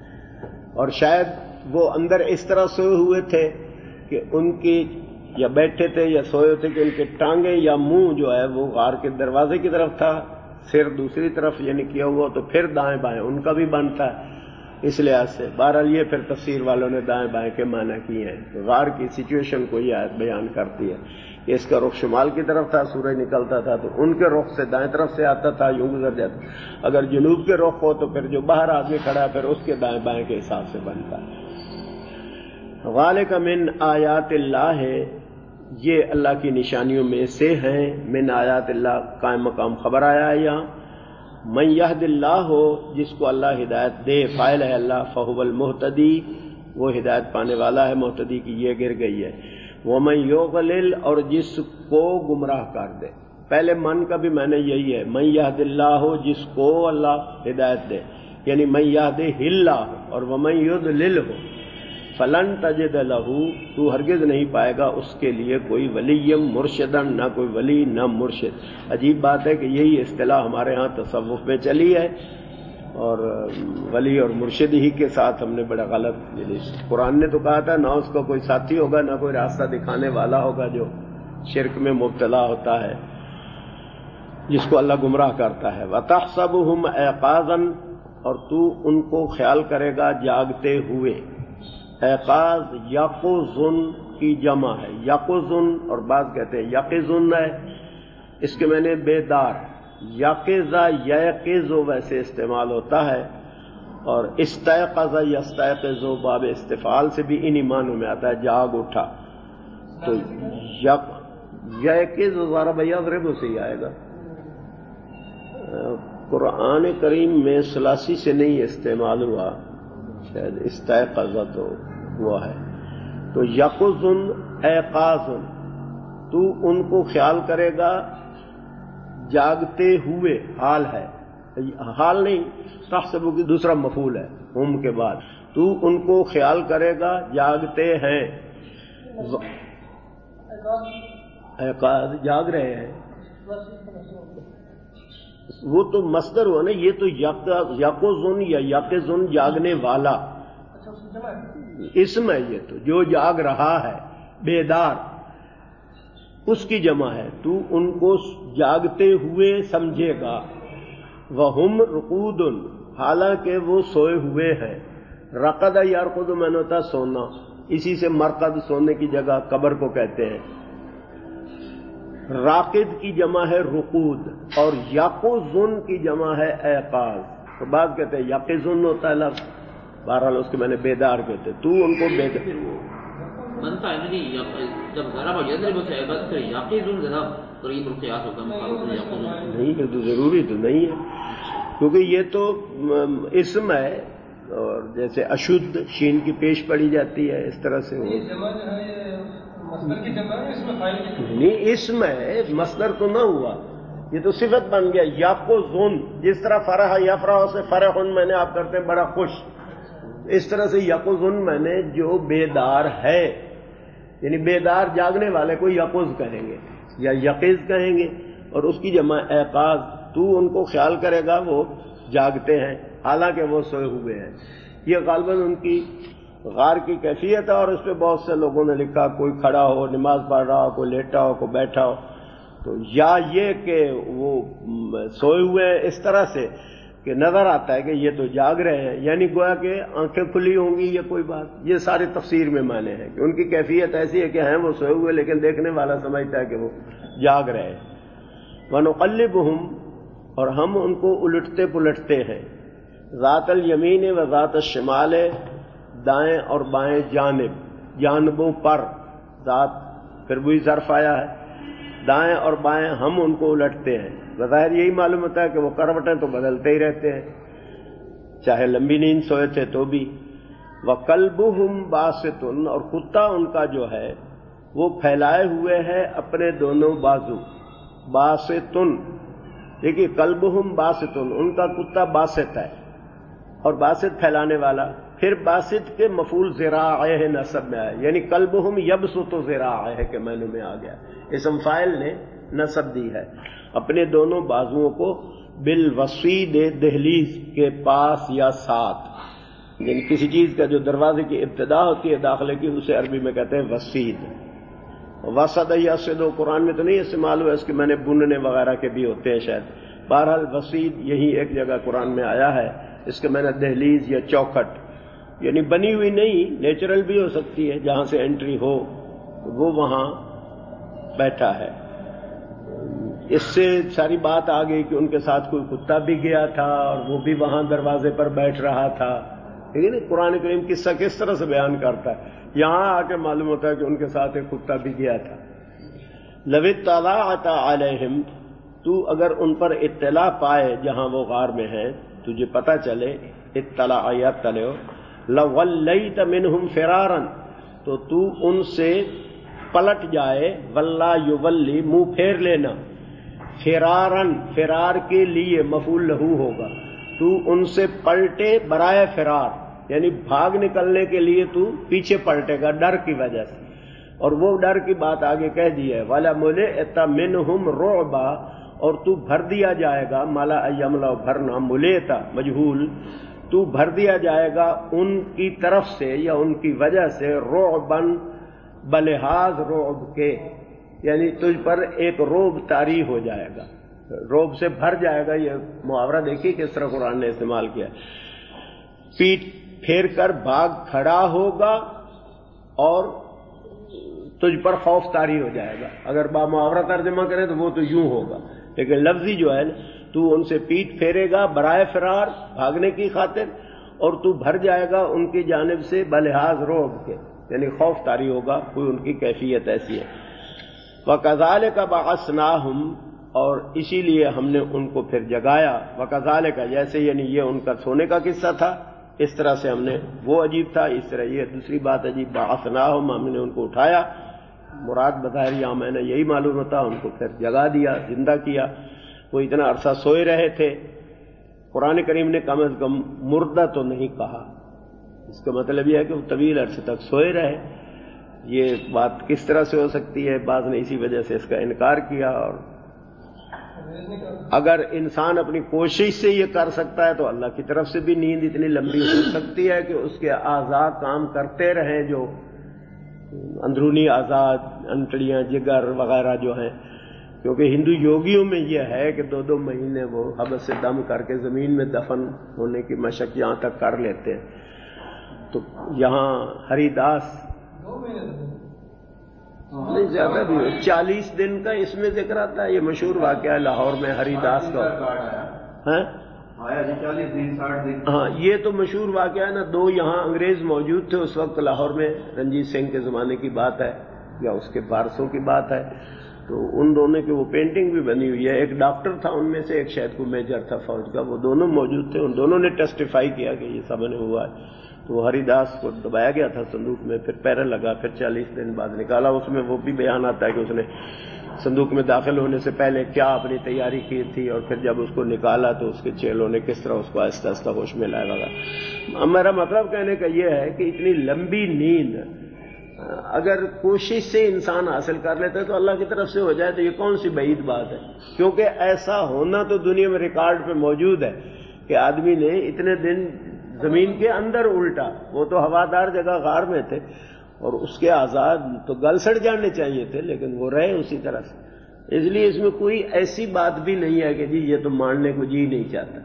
اور شاید وہ اندر اس طرح سوئے ہوئے تھے کہ ان کی، یا بیٹھے تھے یا سوئے تھے کہ ان کے ٹانگیں یا منہ جو ہے وہ غار کے دروازے کی طرف تھا، سر دوسری طرف یعنی کیا ہوا، تو پھر دائیں بائیں ان کا بھی بنتا ہے اس لحاظ سے. بہرحال یہ پھر تفسیر والوں نے دائیں بائیں کے معنی کیے ہیں. تو غار کی سچویشن کو یہ آیت بیان کرتی ہے کہ اس کا رخ شمال کی طرف تھا، سورج نکلتا تھا تو ان کے رخ سے دائیں طرف سے آتا تھا، یوں گزر جاتا. اگر جنوب کے رخ ہو تو پھر جو باہر آدمی کھڑا ہے پھر اس کے دائیں بائیں کے حساب سے بنتا ہے. ذالک من آیات اللہ، یہ اللہ کی نشانیوں میں سے ہیں. من آیات اللہ قائم مقام خبر آیا ہے یہاں. من یہد اللہ ہو، جس کو اللہ ہدایت دے، فاعل ہے اللہ، فہو المہتدی، وہ ہدایت پانے والا ہے. مہتدی کی یہ گر گئی ہے. ومن یضلل، اور جس کو گمراہ کر دے. پہلے من کا بھی معنی یہی ہے، من یہد اللہ ہو، جس کو اللہ ہدایت دے، یعنی من یہدہ اللہ، اور ومن یضلل ہو فلن تجد لہ، تو ہرگز نہیں پائے گا اس کے لیے کوئی ولی مرشدن، نہ کوئی ولی نہ مرشد. عجیب بات ہے کہ یہی اصطلاح ہمارے ہاں تصوف میں چلی ہے، اور ولی اور مرشد ہی کے ساتھ ہم نے بڑا غلط، یعنی قرآن نے تو کہا تھا نہ اس کا کوئی ساتھی ہوگا نہ کوئی راستہ دکھانے والا ہوگا جو شرک میں مبتلا ہوتا ہے، جس کو اللہ گمراہ کرتا ہے. وَتَحْسَبُهُمْ أَيْقَاظًا، اور تو ان کو خیال کرے گا جاگتے ہوئے. ایقاظ یقظن کی جمع ہے، یقظن، اور بعض کہتے ہیں یقظن ہے، اس کے معنی بیدار. یقظہ یقظ ویسے استعمال ہوتا ہے، اور استيقظ یستيقظ باب استفعال سے بھی انہی معنوں میں آتا ہے، جاگ اٹھا. تو یقظ ضرب یضرب سے ہی آئے گا. قرآن کریم میں ثلاثی سے نہیں استعمال ہوا، شاید استيقظ تو ہوا ہے. تو یقظن ایقاظن، تو ان کو خیال کرے گا جاگتے ہوئے، حال ہے، حال نہیں، تحسبو کی دوسرا مفعول ہے ہم کے بعد. تو ان کو خیال کرے گا جاگتے ہیں، ایقاظ جاگ رہے ہیں. وہ تو مصدر ہوا نا، یہ تو یقظن یا یقظن جاگنے والا. اسم ہے یہ تو، جو جاگ رہا ہے بیدار اس کی جمع ہے، تو ان کو جاگتے ہوئے سمجھے گا. وَهُمْ رُقُودٌ، حالانکہ وہ سوئے ہوئے ہیں. رقد یرقد میں نے ہوتا سونا، اسی سے مرقد سونے کی جگہ قبر کو کہتے ہیں. راقد کی جمع ہے رقود، اور یقظن کی جمع ہے ایقاظ. تو بعض کہتے ہیں یقظن ہوتا ہے لفظ، بہرحال اس کے میں نے بیدار کہتے. تو ان کو بیدار بنتا ہے جب ذرا یضرب سے عبادت سے یقظن ذرا قریب القیاس ہوگا نہیں کہ تو ضروری تو نہیں ہے، کیونکہ یہ تو اسم ہے، اور جیسے اشد شین کی پیش پڑی جاتی ہے اس طرح سے. نہیں اسم ہے، مصدر تو نہ ہوا، یہ تو صفت بن گیا. یقظن، جس طرح فرح یفرح سے فرح میں نے آپ کرتے ہیں بڑا خوش، اس طرح سے یقظن میں نے جو بیدار ہے، یعنی بیدار جاگنے والے کو یقظ کہیں گے یا یقظ کہیں گے، اور اس کی جمع ایقاظ. تو ان کو خیال کرے گا وہ جاگتے ہیں حالانکہ وہ سوئے ہوئے ہیں. یہ غالباً ان کی غار کی کیفیت ہے، اور اس پہ بہت سے لوگوں نے لکھا کوئی کھڑا ہو نماز پڑھ رہا ہو، کوئی لیٹا ہو، کوئی بیٹھا ہو. تو یا یہ کہ وہ سوئے ہوئے ہیں اس طرح سے کہ نظر آتا ہے کہ یہ تو جاگ رہے ہیں، یعنی گویا کہ آنکھیں کھلی ہوں گی یا کوئی بات. یہ سارے تفسیر میں معنی ہیں کہ ان کی کیفیت ایسی ہے کہ ہیں وہ سوئے ہوئے لیکن دیکھنے والا سمجھتا ہے کہ وہ جاگ رہے ہیں. وَنُقَلِّبُهُمْ، اور ہم ان کو الٹتے پلٹتے ہیں. ذات الیمین و ذات الشمال، دائیں اور بائیں جانب، جانبوں پر. ذات پھر وہی ظرف آیا ہے، دائیں اور بائیں ہم ان کو الٹتے ہیں. بظاہر یہی معلوم ہوتا ہے کہ وہ کروٹیں تو بدلتے ہی رہتے ہیں، چاہے لمبی نیند سوئے تھے تو بھی. وَقَلْبُهُمْ بَاسِطٌ، اور کتا ان کا جو ہے وہ پھیلائے ہوئے ہے اپنے دونوں بازو. باسطن، دیکھیے قلبہم باسطن، ان کا کتا باسط ہے، اور باسط پھیلانے والا. پھر باسط کے مفعول ذراعہ نصب میں آئے، یعنی قلبہم یبسط ذراعہ کے معنی میں آ گیا. اسم فاعل نے نصب دی ہے اپنے دونوں بازوؤں کو بالوسید دہلیز کے پاس یا ساتھ. یعنی کسی چیز کا جو دروازے کی ابتدا ہوتی ہے داخلے کی، اسے عربی میں کہتے ہیں وسید. وسد یا سدو قرآن میں تو نہیں استعمال ہوا، اس کے میں نے بننے وغیرہ کے بھی ہوتے ہیں شاید. بہرحال وسید یہی ایک جگہ قرآن میں آیا ہے. اس کے میں نے دہلیز یا چوکھٹ، یعنی بنی ہوئی نہیں، نیچرل بھی ہو سکتی ہے، جہاں سے انٹری ہو وہ وہاں بیٹھا ہے. اس سے ساری بات آ گئی کہ ان کے ساتھ کوئی کتا بھی گیا تھا اور وہ بھی وہاں دروازے پر بیٹھ رہا تھا. لیکن قرآن کریم قصہ کس طرح سے بیان کرتا ہے، یہاں آ کے معلوم ہوتا ہے کہ ان کے ساتھ ایک کتا بھی گیا تھا. لو اطلعت علیہم، تو اگر ان پر اطلاع پائے جہاں وہ غار میں ہیں، تجھے پتہ چلے، اطلاع یطلع، لولیت منہم فرارا، تو تو ان سے پلٹ جائے. ولا یولی، منہ پھیر لینا. فرارن، فرار کے لیے مفعول لہو ہوگا. تو ان سے پلٹے برائے فرار، یعنی بھاگ نکلنے کے لیے تو پیچھے پلٹے گا ڈر کی وجہ سے. اور وہ ڈر کی بات آگے کہہ دی ہے، وَلَا مُلِئْتَ مِنْهُمْ رُعْبًا، اور تو بھر دیا جائے گا. مالا ایملا بھرنا، ملیتا مجہول، تو بھر دیا جائے گا ان کی طرف سے یا ان کی وجہ سے رعبن، بلحاظ رعب کے، یعنی تجھ پر ایک روب طاری ہو جائے گا، روب سے بھر جائے گا. یہ محاورہ دیکھیے کس طرح قرآن نے استعمال کیا. پیٹ پھیر کر بھاگ کھڑا ہوگا اور تجھ پر خوف طاری ہو جائے گا. اگر با محاورہ ترجمہ کریں تو وہ تو یوں ہوگا، لیکن لفظی جو ہے تو ان سے پیٹ پھیرے گا برائے فرار، بھاگنے کی خاطر، اور تو بھر جائے گا ان کی جانب سے بلحاظ روب کے، یعنی خوف طاری ہوگا. کوئی ان کی کیفیت ایسی ہے. وَكَذَلِكَ بَعَثْنَاهُمْ، اور اسی لیے ہم نے ان کو پھر جگایا. وَكَذَلِكَ، جیسے یعنی یہ ان کا سونے کا قصہ تھا، اس طرح سے ہم نے، وہ عجیب تھا، اس طرح یہ دوسری بات عجیب. بَعَثْنَاهُمْ، ہم نے ان کو اٹھایا. مراد بظاہر یہاں میں نے یہی معلوم ہوتا، ان کو پھر جگا دیا، زندہ کیا. وہ اتنا عرصہ سوئے رہے تھے. قرآن کریم نے کم از کم مردہ تو نہیں کہا. اس کا مطلب یہ ہے کہ وہ طویل عرصے تک سوئے رہے. یہ بات کس طرح سے ہو سکتی ہے؟ بعض نے اسی وجہ سے اس کا انکار کیا، اور اگر انسان اپنی کوشش سے یہ کر سکتا ہے تو اللہ کی طرف سے بھی نیند اتنی لمبی ہو سکتی ہے کہ اس کے اعضاء کام کرتے رہیں، جو اندرونی اعضاء، انتڑیاں، جگر وغیرہ جو ہیں، کیونکہ ہندو یوگیوں میں یہ ہے کہ دو دو مہینے وہ حبس سے دم کر کے زمین میں دفن ہونے کی مشق یہاں تک کر لیتے ہیں۔ تو یہاں ہری داس نہیں زیادہ بھی ہو، چالیس دن کا اس میں ذکر آتا ہے۔ یہ مشہور واقعہ ہے لاہور میں ہری داس کا، ہاں یہ تو مشہور واقعہ ہے نا۔ دو یہاں انگریز موجود تھے اس وقت لاہور میں، رنجیت سنگھ کے زمانے کی بات ہے یا اس کے بارسوں کی بات ہے، تو ان دونوں کی وہ پینٹنگ بھی بنی ہوئی ہے۔ ایک ڈاکٹر تھا ان میں سے، ایک شاید کو میجر تھا فوج کا، وہ دونوں موجود تھے، ان دونوں نے ٹیسٹیفائی کیا کہ یہ سب نے ہوا ہے۔ تو ہری داس کو دبایا گیا تھا صندوق میں، پھر پیرا لگا، پھر چالیس دن بعد نکالا۔ اس میں وہ بھی بیان آتا ہے کہ اس نے صندوق میں داخل ہونے سے پہلے کیا اپنی تیاری کی تھی، اور پھر جب اس کو نکالا تو اس کے چیلوں نے کس طرح اس کو آہستہ آہستہ ہوش میں لایا لگا۔ میرا مطلب کہنے کا یہ ہے کہ اتنی لمبی نیند اگر کوشش سے انسان حاصل کر لیتا ہے تو اللہ کی طرف سے ہو جائے تو یہ کون سی بعید بات ہے، کیونکہ ایسا ہونا تو دنیا میں ریکارڈ پہ موجود ہے کہ آدمی نے اتنے دن زمین کے اندر الٹا، وہ تو ہوادار جگہ غار میں تھے اور اس کے آزاد تو گل سڑ جانے چاہیے تھے، لیکن وہ رہے اسی طرح سے۔ اس لیے اس میں کوئی ایسی بات بھی نہیں ہے کہ جی یہ تو ماننے کو جی نہیں چاہتا۔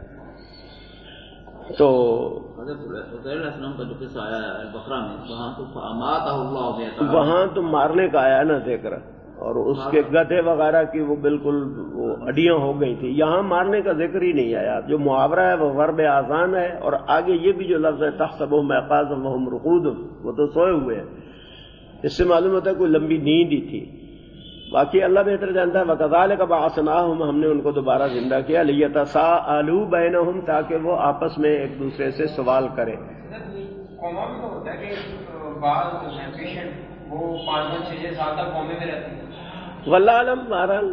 تو علیہ السلام کا جو قصہ آیا ہے بقرہ میں، وہاں تو فاماتہ اللہ، وہاں تو مارنے کا آیا نا ذکر، اور اس کے گدھے وغیرہ کی وہ بالکل وہ اڈیاں ہو گئی تھی۔ یہاں مارنے کا ذکر ہی نہیں آیا۔ جو محاورہ ہے وہ ورب آذان ہے، اور آگے یہ بھی جو لفظ ہے تحسبهم ایقاظا وهم رقود، وہ تو سوئے ہوئے ہیں۔ اس سے معلوم ہوتا ہے کوئی لمبی نیند ہی تھی۔ باقی اللہ بہتر جانتا ہے۔ وَكَذَلِكَ بَعَثْنَاهُمْ، ہم نے ان کو دوبارہ زندہ کیا، لِيَتَسَاءَلُوا بَيْنَهُمْ، تاکہ وہ آپس میں ایک دوسرے سے سوال کریں۔ قوموں میں تو ہوتا ہے کہ بعض پیشنٹ وہ پانچ پانچ چھ چھ سال تک قومے میں رہتے ہیں، واللہ علم، بہرحال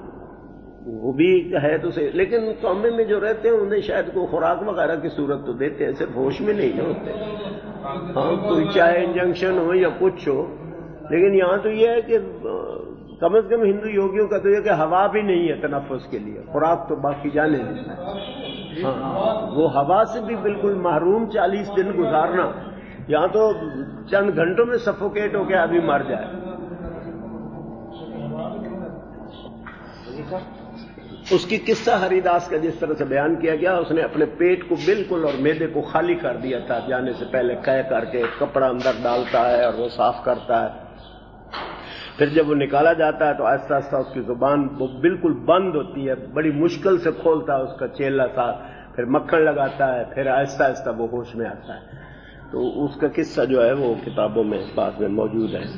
وہ بھی ہے تو صحیح، لیکن قومے میں جو رہتے ہیں انہیں شاید کوئی خوراک وغیرہ کی صورت تو دیتے ہیں، صرف ہوش میں نہیں نہ ہوتے۔ ہاں کوئی چاہے انجنکشن ہو یا کچھ ہو، لیکن یہاں تو یہ ہے کہ کم از کم ہندو یوگیوں کا تو یہ کہ ہوا بھی نہیں ہے تنفس کے لیے، خوراک تو باقی جانے دیتا ہے۔ ہاں وہ ہوا سے بھی بالکل محروم چالیس دن گزارنا، یہاں تو چند گھنٹوں میں سفوکیٹ ہو کے آدمی مر جائے۔ اس کی قصہ ہری داس کا جس طرح سے بیان کیا گیا، اس نے اپنے پیٹ کو بالکل اور معدے کو خالی کر دیا تھا، جانے سے پہلے قے کر کے کپڑا اندر ڈالتا ہے اور وہ صاف کرتا ہے۔ پھر جب وہ نکالا جاتا ہے تو آہستہ آہستہ اس کی زبان وہ بالکل بند ہوتی ہے، بڑی مشکل سے کھولتا ہے اس کا چیلا ساتھ، پھر مکھن لگاتا ہے، پھر آہستہ آہستہ وہ ہوش میں آتا ہے۔ تو اس کا قصہ جو ہے وہ کتابوں میں بعد میں موجود ہے۔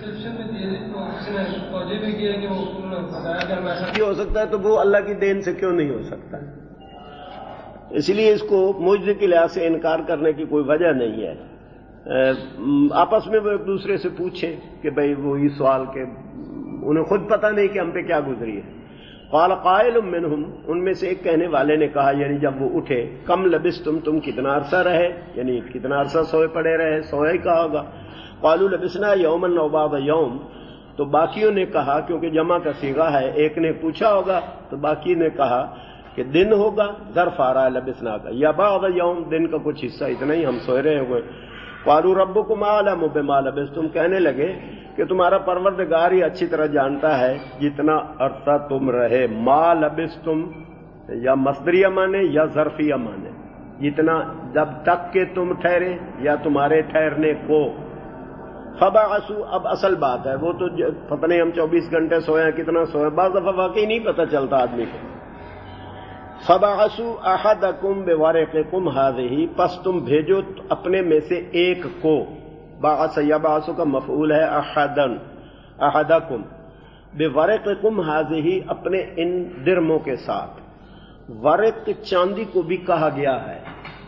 یہ ہو سکتا ہے تو وہ اللہ کی دین سے کیوں نہیں ہو سکتا؟ اس لیے اس کو معجزے کے لحاظ سے انکار کرنے کی کوئی وجہ نہیں ہے۔ آپس میں وہ ایک دوسرے سے پوچھیں کہ بھئی وہی سوال کہ انہیں خود پتہ نہیں کہ ہم پہ کیا گزری ہے۔ قال قائل منہم، ان میں سے ایک کہنے والے نے کہا، یعنی جب وہ اٹھے، کم لبستم، تم کتنا عرصہ رہے، یعنی کتنا عرصہ سوئے پڑے رہے، سویا ہی کہا ہوگا۔ قالوا لبسنا یوما او بعض یوم، تو باقیوں نے کہا، کیونکہ جمع کا صیغہ ہے، ایک نے پوچھا ہوگا تو باقی نے کہا کہ دن ہوگا، ظرف آ رہا ہے لبسنا کا، یا بعض یوم، دن کا کچھ حصہ، اتنا ہی ہم سوئے رہے ہوئے۔ قالوا ربکم اعلم بما لبستم، کہنے لگے کہ تمہارا پروردگار ہی اچھی طرح جانتا ہے جتنا عرصہ تم رہے۔ ما لبستم یا مصدریہ مانے یا ظرفیہ مانے، جتنا جب تک کہ تم ٹھہرے یا تمہارے ٹھہرنے کو۔ فبعثوا، اب اصل بات ہے، وہ تو پتہ نہیں ہم چوبیس گھنٹے سوئے کتنا سوئے، بعض دفعہ واقعی نہیں پتہ چلتا آدمی کو۔ فبعثوا احدکم بورقکم هذه، پس تم بھیجو اپنے میں سے ایک کو۔ بعث یبعث کا مفعول ہے احدن، احدکم بورقکم هذه، اپنے ان درموں کے ساتھ۔ ورق چاندی کو بھی کہا گیا ہے،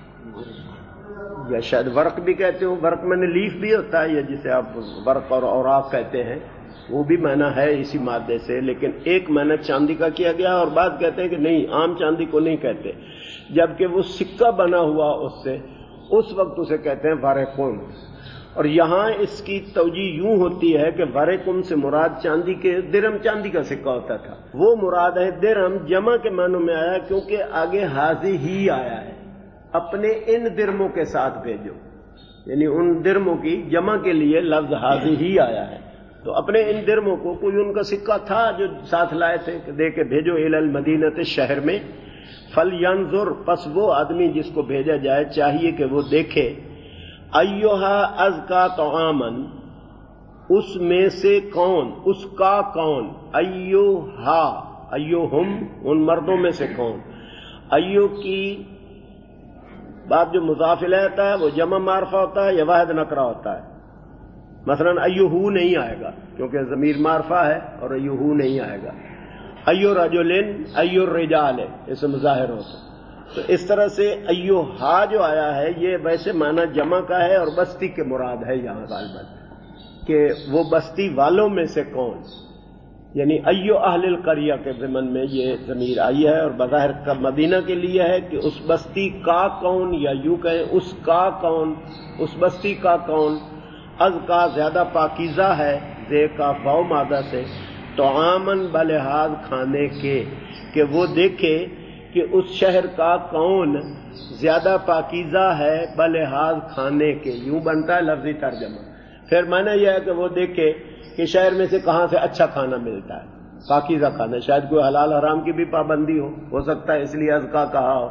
یا شاید ورق بھی کہتے ہو، ورق میں نے لیف بھی ہوتا ہے، یا جسے آپ ورق اور اوراق کہتے ہیں، وہ بھی معنی ہے اسی مادے سے، لیکن ایک معنی چاندی کا کیا گیا، اور بعض کہتے ہیں کہ نہیں، عام چاندی کو نہیں کہتے، جبکہ وہ سکہ بنا ہوا اس سے، اس وقت اسے کہتے ہیں ورقون۔ اور یہاں اس کی توجیہ یوں ہوتی ہے کہ ورقم سے مراد چاندی کے درم چاندی کا سکہ ہوتا تھا، وہ مراد ہے درم جمع کے معنوں میں آیا کیونکہ آگے حاضی ہی آیا ہے، اپنے ان درموں کے ساتھ بھیجو، یعنی ان درموں کی جمع کے لیے لفظ حاضی ہی آیا ہے، تو اپنے ان درموں کو کوئی ان کا سکہ تھا جو ساتھ لائے تھے کہ دے کے بھیجو الی المدینہ شہر میں، فلینظر پس وہ آدمی جس کو بھیجا جائے چاہیے کہ وہ دیکھے ایھا ازکا طعامن اس میں سے کون، اس کا کون، ایھا ایھم ان مردوں میں سے کون، ایو کی بات جو مضاف الیہ ہوتا ہے وہ جمع معرفہ ہوتا ہے یا واحد نکرہ ہوتا ہے، مثلا ایھو نہیں آئے گا کیونکہ ضمیر معرفہ ہے اور ایھو نہیں آئے گا، ایو رجلن ایو الرجال اسم ظاہر ہوتا ہے، تو اس طرح سے ایھا جو آیا ہے یہ ویسے معنی جمع کا ہے اور بستی کے مراد ہے یہاں غالباً کہ وہ بستی والوں میں سے کون، یعنی ایو اہل القریہ کے ضمن میں یہ ضمیر آئی ہے اور بظاہر کا مدینہ کے لیے ہے کہ اس بستی کا کون، یا یوں کہیں اس کا کون، اس بستی کا کون، از کا زیادہ پاکیزہ ہے، زے کا واو مادہ سے، طعامن بلحاظ کھانے کے، کہ وہ دیکھے کہ اس شہر کا کون زیادہ پاکیزہ ہے بلحاظ کھانے کے، یوں بنتا ہے لفظی ترجمہ، پھر معنی یہ ہے کہ وہ دیکھے کہ شہر میں سے کہاں سے اچھا کھانا ملتا ہے، پاکیزہ کھانا، شاید کوئی حلال حرام کی بھی پابندی ہو ہو سکتا ہے اس لیے ازکا کہا ہو،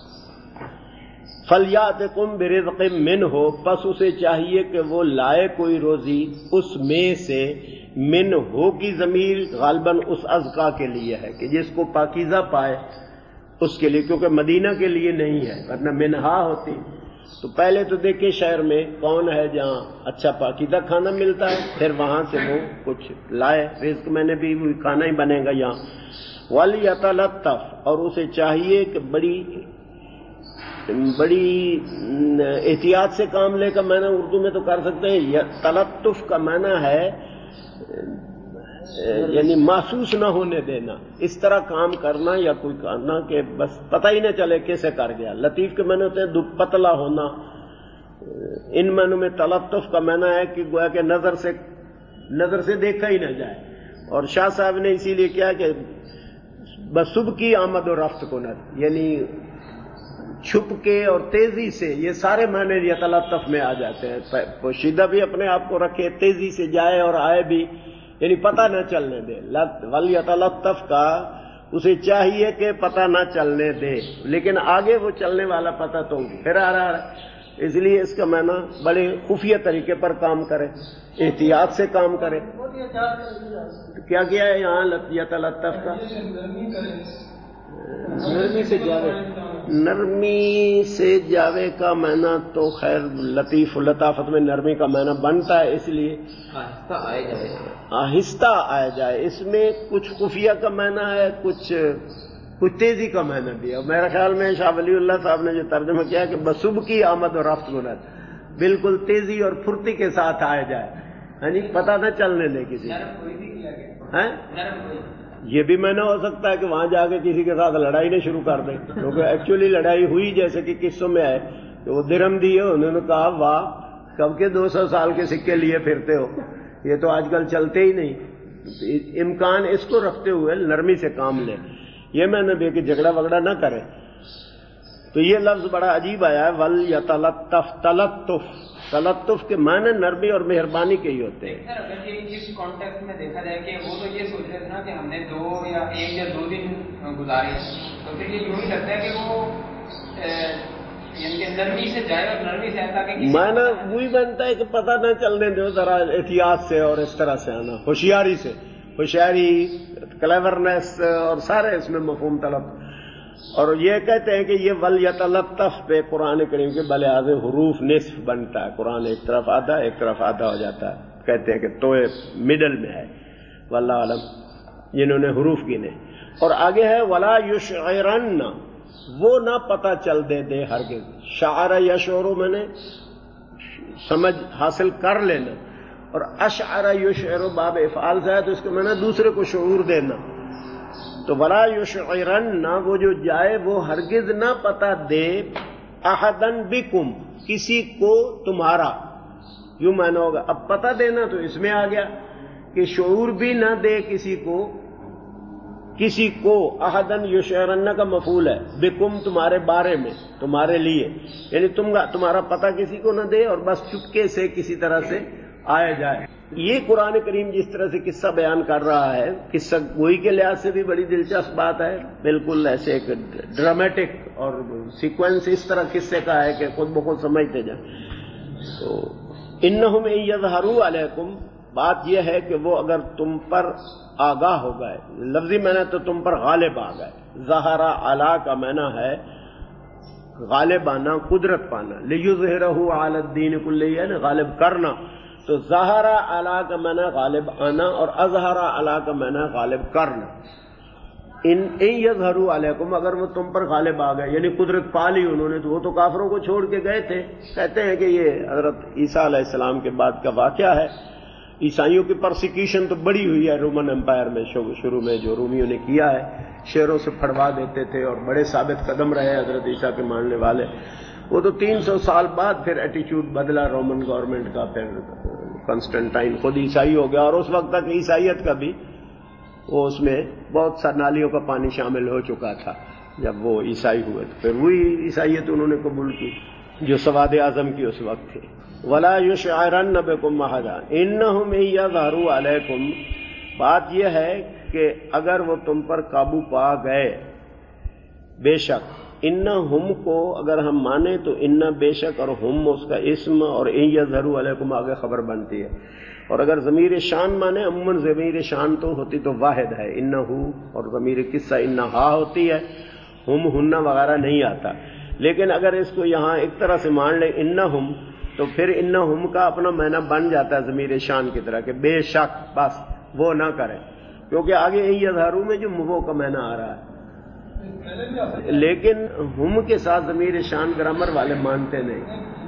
فَلْيَأْتِكُمْ بِرِزْقٍ مِّنْهُ پس اسے چاہیے کہ وہ لائے کوئی روزی اس میں سے، من ہو کی ضمیر غالباً اس ازکا کے لیے ہے کہ جس کو پاکیزہ پائے اس کے لیے، کیونکہ مدینہ کے لیے نہیں ہے، ورنہ منہا ہوتی تو پہلے تو دیکھیں شہر میں کون ہے جہاں اچھا پاکیزہ کھانا ملتا ہے، پھر وہاں سے وہ کچھ لائے، رزق میں نے بھی کھانا ہی بنے گا یہاں، وَلْيَتَلَطَّفْ اور اسے چاہیے کہ بڑی بڑی احتیاط سے کام لے کا معنی اردو میں تو کر سکتے ہیں، تلطف کا معنی ہے یعنی محسوس نہ ہونے دینا، اس طرح کام کرنا یا کوئی کرنا کہ بس پتہ ہی نہ چلے کیسے کر گیا، لطیف کے معنی ہوتے ہیں پتلا ہونا، ان معنوں میں تلطف کا معنی ہے کہ گویا کہ نظر سے نظر سے دیکھا ہی نہ جائے، اور شاہ صاحب نے اسی لیے کیا کہ بصب کی آمد و رفت کو نہ، یعنی چھپ کے اور تیزی سے، یہ سارے معنی یہ تلطف میں آ جاتے ہیں، پوشیدہ بھی اپنے آپ کو رکھے، تیزی سے جائے اور آئے بھی، یعنی پتہ نہ چلنے دے، وَلْيَتَلَطَّفْ کا اسے چاہیے کہ پتہ نہ چلنے دے، لیکن آگے وہ چلنے والا پتہ تو پھر آ رہا ہے، اس لیے اس کا معنی بڑے خفیہ طریقے پر کام کرے، احتیاط سے کام کرے۔ کیا کیا ہے یہاں یتلطف کا؟ نرمی سے جاوے، نرمی سے جاوے کا معنی تو خیر لطیف لطافت میں نرمی کا معنی بنتا ہے، اس لیے آہستہ آئے جائے، آہستہ آئے جائے، اس میں کچھ خفیہ کا معنی ہے، کچھ کچھ تیزی کا معنی بھی ہے، میرے خیال میں شاہ ولی اللہ صاحب نے جو ترجمہ کیا کہ بصب کی آمد و رفت گنت، بالکل تیزی اور پھرتی کے ساتھ آئے جائے، یعنی پتہ نہ چلنے دے کسی کو۔ یہ بھی میں نے ہو سکتا ہے کہ وہاں جا کے کسی کے ساتھ لڑائی نہ شروع کر دیں، کیونکہ ایکچولی لڑائی ہوئی جیسے کہ قصوں میں ہے کہ وہ درم دیے، انہوں نے کہا واہ کب کے دو سو سال کے سکے لیے پھرتے ہو، یہ تو آج کل چلتے ہی نہیں، امکان اس کو رکھتے ہوئے نرمی سے کام لے، یہ میں نے بھی کہ جھگڑا وگڑا نہ کرے، تو یہ لفظ بڑا عجیب آیا ہے، وَلْيَتَلَطَّفْ تلطف، تلطف کے معنی نرمی اور مہربانی کے ہی ہوتے ہیں۔ سر اگر یہ اس کانٹیکس میں دیکھا جائے کہ وہ تو یہ سوچ رہے تھے نا کہ ہم نے دو یا ایک یا دو دن گزارے، تو پھر یہ یوں ہی لگتا ہے کہ وہ یعنی کہ نرمی سے جائے اور نرمی سے ایسا کہ معنی وہی بنتا ہے کہ پتہ نہ چلنے دو، ذرا احتیاط سے اور اس طرح سے آنا، ہوشیاری سے، ہوشیاری، کلیورنس اور سارے اس میں مفہوم طلب، اور یہ کہتے ہیں کہ یہ وَلْيَتَلَطَّفْ پہ قرآن کریم کے بلحاظ حروف نصف بنتا ہے، قرآن ایک طرف آدھا ایک طرف آدھا ہو جاتا ہے، کہتے ہیں کہ توئے مڈل میں ہے، واللہ عالم جنہوں نے حروف گنے، اور آگے ہے وَلَا يُشْعِرَنَّ وہ نہ پتہ چل دے دے ہرگز، شعر یشعر میں نے سمجھ حاصل کر لینا، اور اشعر یشعر باب افعال سے ہے تو اس کے معنی دوسرے کو شعور دینا، تو ولا یشعرن وہ جو جائے وہ ہرگز نہ پتہ دے احدن بکم کسی کو تمہارا، یوں معنی ہوگا. اب پتہ دینا تو اس میں آ گیا کہ شعور بھی نہ دے کسی کو کسی کو احدن یشعرن کا مفعول ہے بکم تمہارے بارے میں تمہارے لیے، یعنی تم تمہارا پتہ کسی کو نہ دے اور بس چپکے سے کسی طرح سے آیا جائے. یہ قرآن کریم جس طرح سے قصہ بیان کر رہا ہے، قصہ گوئی کے لحاظ سے بھی بڑی دلچسپ بات ہے، بالکل ایسے ایک ڈرامٹک اور سیکوینس اس طرح قصے کا ہے کہ خود بخود سمجھتے جائیں. تو انہم ان یظہروا علیکم، بات یہ ہے کہ وہ اگر تم پر آگاہ ہو گئے، لفظی معنی تو تم پر غالب آ گئے. ظہر علی کا معنی ہے غالب آنا، قدرت پانا. لیظہرہ علی الدین کلہ یعنی غالب کرنا. تو ظہر علی کا معنی غالب آنا اور اظہر علی کا معنی غالب کرنا. ان یظہروا علیکم، اگر وہ تم پر غالب آ گئے یعنی قدرت پا لی انہوں نے، تو وہ تو کافروں کو چھوڑ کے گئے تھے. کہتے ہیں کہ یہ حضرت عیسیٰ علیہ السلام کے بعد کا واقعہ ہے. عیسائیوں کی پرسیکیوشن تو بڑی ہوئی ہے رومن امپائر میں، شروع میں جو رومیوں نے کیا ہے، شیروں سے پھڑوا دیتے تھے اور بڑے ثابت قدم رہے حضرت عیسیٰ کے ماننے والے. وہ تو تین سو سال بعد پھر ایٹیچیوڈ بدلا رومن گورنمنٹ کا، پھر کنسٹنٹائن خود عیسائی ہو گیا اور اس وقت تک عیسائیت کا بھی وہ اس میں بہت سا نالیوں کا پانی شامل ہو چکا تھا. جب وہ عیسائی ہوئے تو پھر وہی عیسائیت انہوں نے قبول کی جو سواد اعظم کی اس وقت تھی. ولا یشعرن بکم احدا انہم یظہروا علیکم، بات یہ ہے کہ اگر وہ تم پر قابو پا گئے، بے شک ان ہم کو اگر ہم مانیں تو ان بے شک اور ہم اس کا اسم اور ان یظہروا علیکم آگے خبر بنتی ہے. اور اگر ضمیر شان مانے، عموماً ضمیر شان تو ہوتی تو واحد ہے، انہو، اور ضمیر قصہ انہا ہوتی ہے، ہم ہنہ وغیرہ نہیں آتا. لیکن اگر اس کو یہاں ایک طرح سے مان لیں انہم، تو پھر انہم کا اپنا معنی بن جاتا ہے ضمیر شان کی طرح کہ بے شک بس وہ نہ کریں، کیونکہ آگے ان یظہروا میں جو وہ کا معنی آ رہا ہے. لیکن ہم کے ساتھ ضمیر شان گرامر والے مانتے نہیں.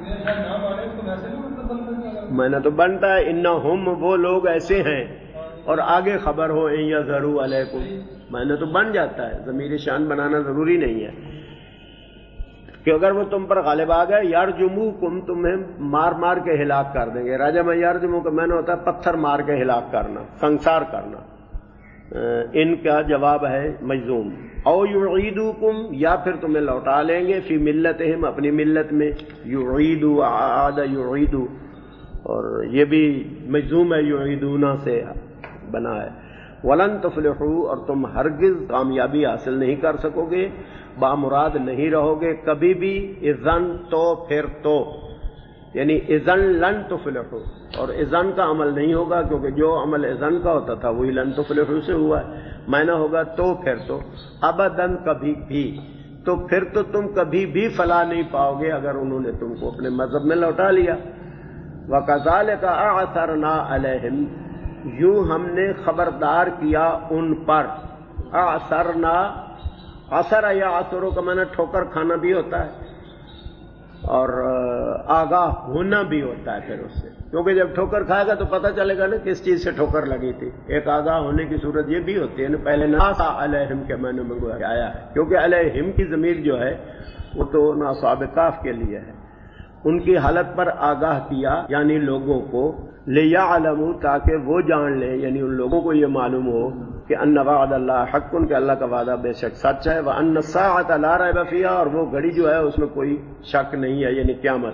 معنی تو بنتا ہے انہم وہ لوگ ایسے ہیں، اور آگے خبر ہو ان یظہروا علیکم، معنی تو بن جاتا ہے. ضمیر شان بنانا ضروری نہیں ہے کہ اگر وہ تم پر غالب آ گئے، یرجموکم، تمہیں مار مار کے ہلاک کر دیں گے. راجہ میں یرجمو کا معنی ہوتا ہے پتھر مار کے ہلاک کرنا، سنسار کرنا. ان کا جواب ہے مجزوم. او یعیدوکم، یا پھر تمہیں لوٹا لیں گے، فی ملتہم، اپنی ملت میں. یعیدو، عاد یعیدو، اور یہ بھی مجزوم ہے، یعیدونا سے بنا ہے. ولن تفلحوا، اور تم ہرگز کامیابی حاصل نہیں کر سکو گے، بامراد نہیں رہو گے کبھی بھی. اذن تو پھر تو، یعنی اذن لن تفلحوا، اور اذن کا عمل نہیں ہوگا کیونکہ جو عمل اذن کا ہوتا تھا وہی لن تفلحوا سے ہوا ہے. معنی ہوگا تو پھر تو، ابداً کبھی بھی، تو پھر تو تم کبھی بھی فلاح نہیں پاؤ گے اگر انہوں نے تم کو اپنے مذہب میں لوٹا لیا. وَكَذَلِكَ أَعْثَرْنَا عَلَيْهِمْ، یوں ہم نے خبردار کیا ان پر. اعثرنا، اثر یا اثروں کا معنی ٹھوکر کھانا بھی ہوتا ہے اور آگاہ ہونا بھی ہوتا ہے پھر اس سے، کیونکہ جب ٹھوکر کھائے گا تو پتہ چلے گا نا کس چیز سے ٹھوکر لگی تھی. ایک آگاہ ہونے کی صورت یہ بھی ہوتی ہے نا، پہلے ناسا علیہم کے معنی میں آیا ہے، کیونکہ علیہم کی ضمیر جو ہے وہ تو ناصاب کاف کے لیے ہے. ان کی حالت پر آگاہ کیا یعنی لوگوں کو، لیعلموا، تاکہ وہ جان لیں، یعنی ان لوگوں کو یہ معلوم ہو کہ ان وعد اللہ حق، کہ اللہ کا وعدہ بے شک سچ ہے. وان الساعۃ لا ریب فیہا، اور وہ گھڑی جو ہے اس میں کوئی شک نہیں ہے، یعنی قیامت.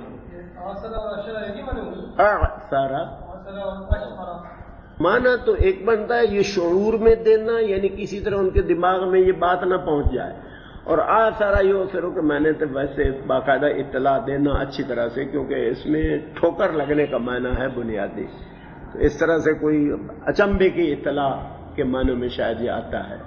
سارا مانا تو ایک بنتا ہے یہ شعور میں دینا، یعنی کسی طرح ان کے دماغ میں یہ بات نہ پہنچ جائے، اور آ سارا یہ پھر کہ میں نے تو ویسے باقاعدہ اطلاع دینا اچھی طرح سے، کیونکہ اس میں ٹھوکر لگنے کا معنی ہے بنیادی، تو اس طرح سے کوئی اچنبے کی اطلاع کے معنی میں شاید یہ آتا ہے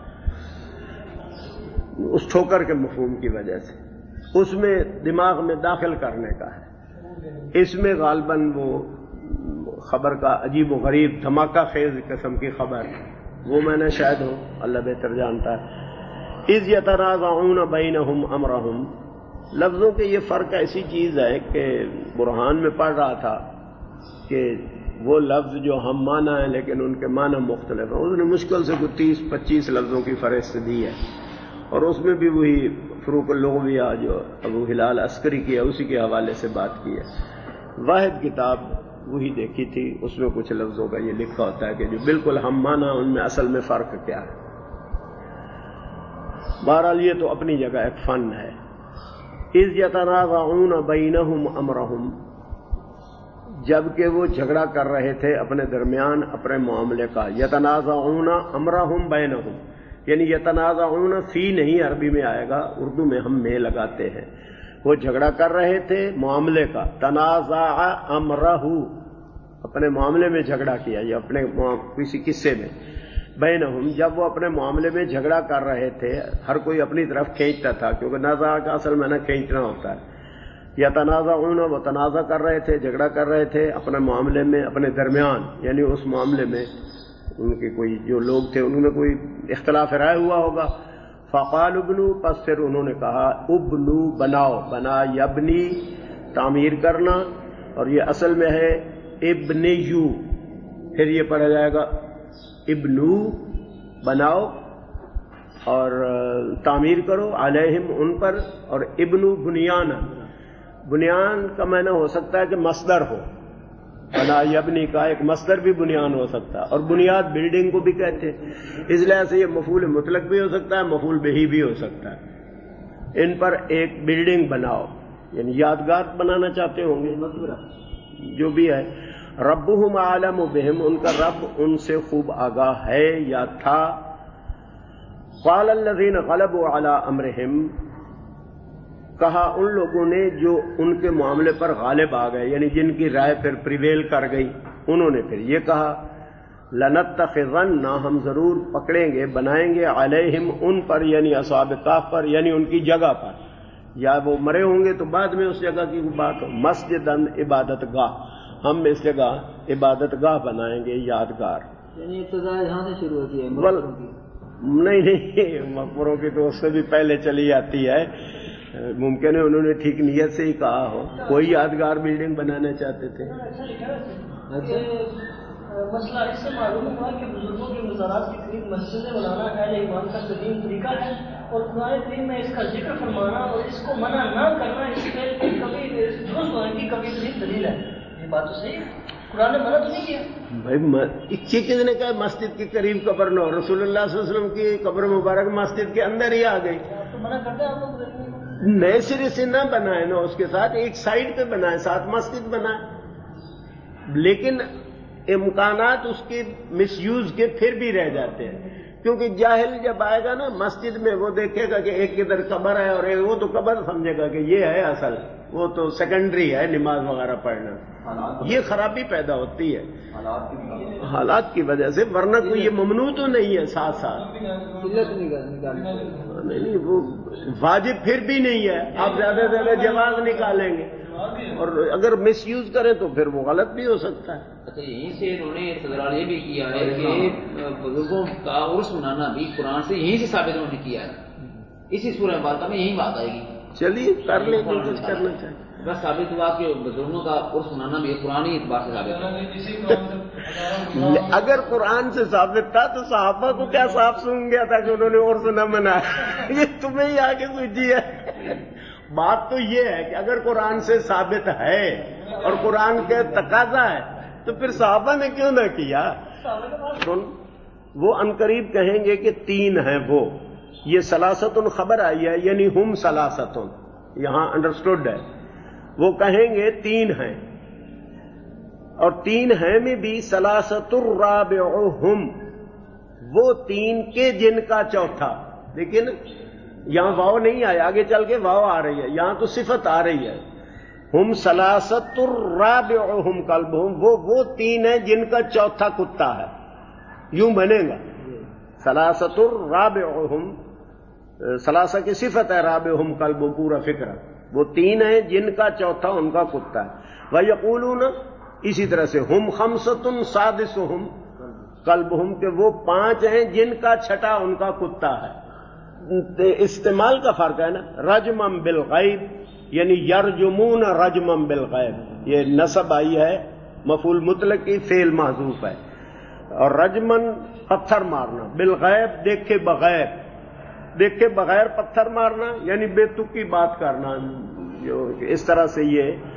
اس ٹھوکر کے مفہوم کی وجہ سے، اس میں دماغ میں داخل کرنے کا ہے. اس میں غالباً وہ خبر کا عجیب و غریب دھماکہ خیز قسم کی خبر وہ میں نے شاید ہو، اللہ بہتر جانتا ہے. اذ یتنازعون بینہم امرہم، لفظوں کے یہ فرق ایسی چیز ہے کہ برہان میں پڑھ رہا تھا کہ وہ لفظ جو ہم مانا ہے لیکن ان کے معنی مختلف ہیں. اس نے مشکل سے کوئی تیس پچیس لفظوں کی فہرست دی ہے، اور اس میں بھی وہی فروق اللغویہ جو ابو ہلال عسکری کی ہے اسی کے حوالے سے بات کی ہے. واحد کتاب وہی دیکھی تھی، اس میں کچھ لفظوں کا یہ لکھا ہوتا ہے کہ جو بالکل ہم مانا ان میں اصل میں فرق کیا ہے۔ بہرحال یہ تو اپنی جگہ ایک فن ہے۔ اذ یتنازعون بینہم امرہم، جبکہ وہ جھگڑا کر رہے تھے اپنے درمیان اپنے معاملے کا۔ یتنازعون امرہم بینہم، یعنی یتنازعون فی نہیں عربی میں آئے گا، اردو میں ہم میں لگاتے ہیں۔ وہ جھگڑا کر رہے تھے معاملے کا، تنازع امرہ، اپنے معاملے میں جھگڑا کیا، یہ اپنے کسی قصے میں، بینہم، جب وہ اپنے معاملے میں جھگڑا کر رہے تھے، ہر کوئی اپنی طرف کھینچتا تھا، کیونکہ نازع کا اصل میں نہ کھینچنا ہوتا ہے۔ یا تنازعون، وہ تنازع کر رہے تھے، جھگڑا کر رہے تھے اپنے معاملے میں، اپنے درمیان، یعنی اس معاملے میں ان کے کوئی جو لوگ تھے انہوں نے کوئی اختلاف رائے ہوا ہوگا۔ فقال ابنو، پس پھر انہوں نے کہا ابنو، بناؤ، بنا یبنی تعمیر کرنا، اور یہ اصل میں ہے ابنیو، پھر یہ پڑھا جائے گا ابنو، بناؤ اور تعمیر کرو، علیہم، ان پر، اور ابنو بنیان، بنیان کا معنی ہو سکتا ہے کہ مصدر ہو، بنا یبنی کا ایک مصدر بھی بنیان ہو سکتا ہے، اور بنیاد بلڈنگ کو بھی کہتے ہیں، اس لحاظ سے یہ مفعول مطلق بھی ہو سکتا ہے، مفعول بہی بھی ہو سکتا ہے۔ ان پر ایک بلڈنگ بناؤ، یعنی یادگار بنانا چاہتے ہوں گے، جو بھی ہے۔ ربہم اعلم بہم، ان کا رب ان سے خوب آگاہ ہے یا تھا۔ قال الذین غلبوا علی امرہم، کہا ان لوگوں نے جو ان کے معاملے پر غالب آ گئے، یعنی جن کی رائے پھر پریویل کر گئی، انہوں نے پھر یہ کہا لنتخذن، ہم ضرور پکڑیں گے، بنائیں گے، علیہم، ان پر، یعنی اصحاب کہف پر، یعنی ان کی جگہ پر، یا وہ مرے ہوں گے تو بعد میں اس جگہ کی بات ہو، مسجدن، عبادت گاہ، ہم اس جگہ عبادت گاہ بنائیں گے، یادگار۔ یعنی ابتدا یہاں سے شروع ہوتی ہے؟ نہیں نہیں، مقبروں کی تو اس سے بھی پہلے چلی جاتی ہے، ممکن ہے انہوں نے ٹھیک نیت سے ہی کہا ہو، کوئی یادگار بلڈنگ بنانا چاہتے تھے۔ مسئلہ اس سے معلوم ہوا کہ بزرگوں کے مزارات کے قریب مسجدیں بنانا اہل ایمان کا قدیم طریقہ ہے، اور قرآن کریم میں اس کا ذکر فرمانا اور اس کو منع نہ کرنا اس پہ کبھی درست ہونے کی کبھی صحیح دلیل ہے۔ یہ بات تو صحیح ہے، قرآن نے منع تو نہیں کیا بھائی، کسی نے کہا مسجد کے قریب قبر نہ ہو، رسول اللہ صلی اللہ علیہ وسلم کی قبر مبارک مسجد کے اندر ہی آ گئی، تو منع کرتے ہیں آپ لوگ؟ نئے سرے سے نہ بنائے نا، اس کے ساتھ ایک سائڈ پہ بنائے، ساتھ مسجد بنائے، لیکن امکانات اس کے مس یوز کے پھر بھی رہ جاتے ہیں، کیونکہ جاہل جب آئے گا نا مسجد میں، وہ دیکھے گا کہ ایک ادھر قبر ہے اور وہ تو قبر سمجھے گا کہ یہ ہے اصل، وہ تو سیکنڈری ہے نماز وغیرہ پڑھنا، یہ خرابی پیدا ہوتی ہے حالات کی وجہ سے، ورنہ کوئی یہ ممنوع تو نہیں ہے، ساتھ ساتھ نہیں، وہ واجب پھر بھی نہیں ہے، آپ زیادہ سے زیادہ جواز نکالیں گے، اور اگر مس یوز کریں تو پھر وہ غلط بھی ہو سکتا ہے۔ اچھا، یہیں سے انہوں نے استدلال یہ بھی کیا ہے کہ بزرگوں کا عرس منانا بھی قرآن سے یہیں سے ثابت انہوں نے کیا ہے، اسی سورہ مبارکہ میں یہی بات آئے گی۔ چلیے کر لیں، جو کچھ کرنا چاہیے، بس ثابت ہوا کہ بزرگوں کا عرس منانا بھی قرآن ہی اعتبار سے ثابت ہے۔ اگر قرآن سے ثابت تھا تو صحابہ کو کیا صاف سن گیا تھا کہ انہوں نے عرس نہ منایا؟ یہ تمہیں ہی آگے سوچی ہے۔ بات تو یہ ہے کہ اگر قرآن سے ثابت ہے اور قرآن کے تقاضا ہے تو پھر صحابہ نے کیوں نہ کیا؟ وہ عنقریب کہیں گے کہ تین ہیں وہ، یہ سلاستن خبر آئی ہے، یعنی ہم سلاستن، یہاں انڈرسٹوڈ ہے، وہ کہیں گے تین ہیں، اور تین ہیں میں بھی سلاست الرابعہم، وہ تین کے جن کا چوتھا، لیکن یہاں واو نہیں آیا، آگے چل کے واو آ رہی ہے، یہاں تو صفت آ رہی ہے، ہم سلاست الرابعہم کلبہم، وہ وہ تین ہیں جن کا چوتھا کتا ہے، یوں بنے گا سلاست الرابعہم، سلاسہ کی صفت ہے، رابعہم کلبہم، پورا فکر، وہ تین ہیں جن کا چوتھا ان کا کتا ہے۔ وَيَقُولُونَ، اسی طرح سے ہم خمسۃ سادسہم کلبہم، کہ وہ پانچ ہیں جن کا چھٹا ان کا کتا ہے۔ استعمال کا فرق ہے نا، رجمم بالغیب، یعنی یرجمون رجمم بالغیب، یہ نصب آئی ہے، مفعول مطلق کی فعل محذوف ہے، اور رجمن پتھر مارنا، بالغیب دیکھے بغیر، دیکھے بغیر پتھر مارنا، یعنی بے تکی بات کرنا، جو اس طرح سے یہ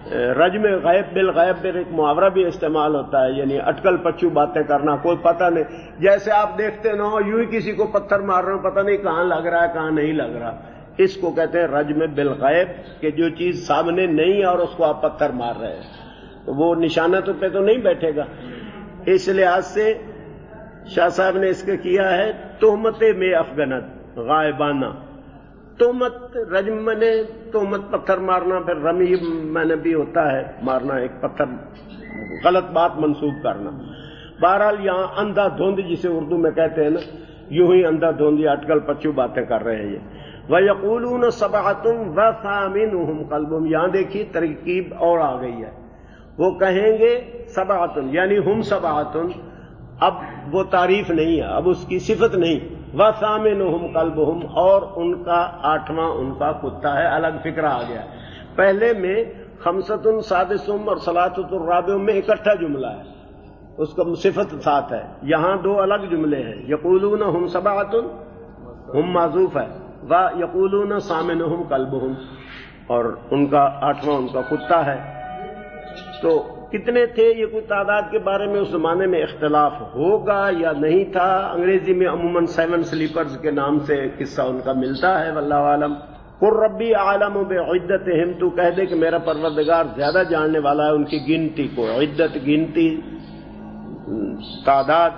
رجم غیب بالغیب میں ایک محاورہ بھی استعمال ہوتا ہے، یعنی اٹکل پچو باتیں کرنا، کوئی پتہ نہیں، جیسے آپ دیکھتے نہ ہو یوں ہی کسی کو پتھر مار رہے ہو، پتہ نہیں کہاں لگ رہا ہے کہاں نہیں لگ رہا، اس کو کہتے ہیں رجم بالغیب، کہ جو چیز سامنے نہیں ہے اور اس کو آپ پتھر مار رہے ہیں، تو وہ نشانہ تو پہ تو نہیں بیٹھے گا۔ اس لحاظ سے شاہ صاحب نے اس کے کیا ہے تہمت میں افغنت غائبانہ، تہمت رجم میں نے تہمت پتھر مارنا، پھر رمی میں نے بھی ہوتا ہے مارنا، ایک پتھر غلط بات منسوب کرنا۔ بہرحال یہاں اندھا دھند جسے اردو میں کہتے ہیں نا، یوں ہی اندھا دھند یا اٹکل پچو باتیں کر رہے ہیں یہ۔ وَيَقُولُونَ سَبْعَةٌ وَثَامِنُهُمْ قَلْبُهُمْ، یہاں دیکھیے ترکیب اور آ گئی ہے، وہ کہیں گے سبعۃ یعنی ہم سبعۃ، اب وہ تعریف نہیں ہے، اب اس کی صفت نہیں، وَثَامِنُهُمْ قَلْبُهُمْ، اور ان کا آٹھواں ان کا کتا ہے، الگ فکرہ آ گیا۔ پہلے میں خمسۃ سادسہم اور ثلاثۃ الرابعہم میں اکٹھا جملہ ہے، اس کا صفت ساتھ ہے، یہاں دو الگ جملے ہیں، یقولون ہم سبعۃ، ہم معذوف ہے، وَيَقُولُونَ ثَامِنُهُمْ قَلْبُهُمْ، اور ان کا آٹھواں ان کا کتا ہے۔ تو کتنے تھے یہ کوئی تعداد کے بارے میں اس زمانے میں اختلاف ہوگا یا نہیں تھا، انگریزی میں عموماً سیون سلیپرز کے نام سے قصہ ان کا ملتا ہے، واللہ عالم۔ قُل ربی اعلم بعدتہم، تو کہہ دے کہ میرا پروردگار زیادہ جاننے والا ہے ان کی گنتی کو، عدت گنتی تعداد۔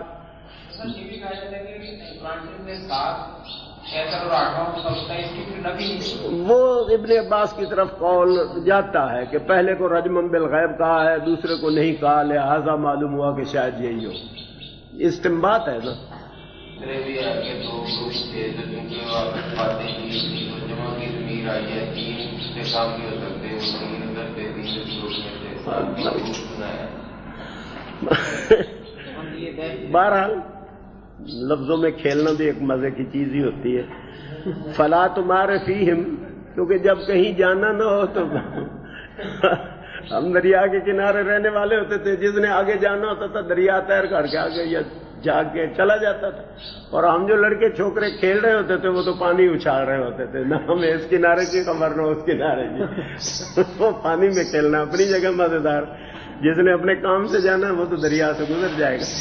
وہ ابن عباس کی طرف قول جاتا ہے کہ پہلے کو رجم بالغیب کہا ہے، دوسرے کو نہیں کہا، لہذا معلوم ہوا کہ شاید یہی ہو، استنباط ہے نا۔ بہرحال لفظوں میں کھیلنا بھی ایک مزے کی چیز ہی ہوتی ہے۔ فلا تمہارے فیہم، کیونکہ جب کہیں جانا نہ ہو تو ہم دریا کے کنارے رہنے والے ہوتے تھے، جس نے آگے جانا ہوتا تھا دریا تیر کر کے آگے یا جا کے چلا جاتا تھا، اور ہم جو لڑکے چھوکرے کھیل رہے ہوتے تھے وہ تو پانی اچھال رہے ہوتے تھے، نہ ہمیں اس کنارے کی خبر نہ اس کنارے کی، وہ پانی میں کھیلنا اپنی جگہ مزیدار، جس نے اپنے کام سے جانا ہے وہ تو دریا سے گزر جائے گا۔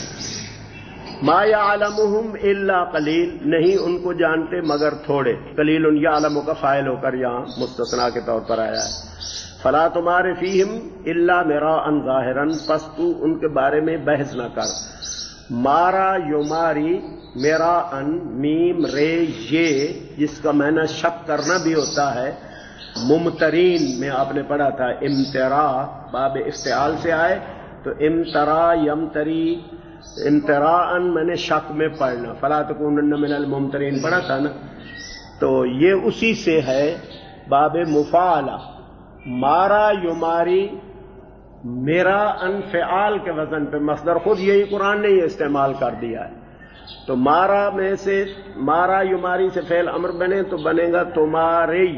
ما یعلمہم الا قلیل، نہیں ان کو جانتے مگر تھوڑے، قلیل یعلم کا فاعل ہو کر یہاں مستثنیٰ کے طور پر آیا ہے۔ فلا تمار فیہم الا مراء ظاہرا، پس تو ان کے بارے میں بحث نہ کر۔ مارا یماری، مراء میم رے یہ، جس کا معنی شک کرنا بھی ہوتا ہے، ممترین میں آپ نے پڑھا تھا امترا، باب افتعال سے آئے تو امترا یمتری، امتراءً میں نے شک میں پڑھنا، فلا تکونن من الممترین پڑھا تھا نا، تو یہ اسی سے ہے باب مفاعلہ۔ مارا یماری میرا انفعال کے وزن پہ مصدر، خود یہی قرآن نے یہ استعمال کر دیا ہے، تو مارا میں سے مارا یماری سے فعل امر بنے تو بنے گا تمہاری،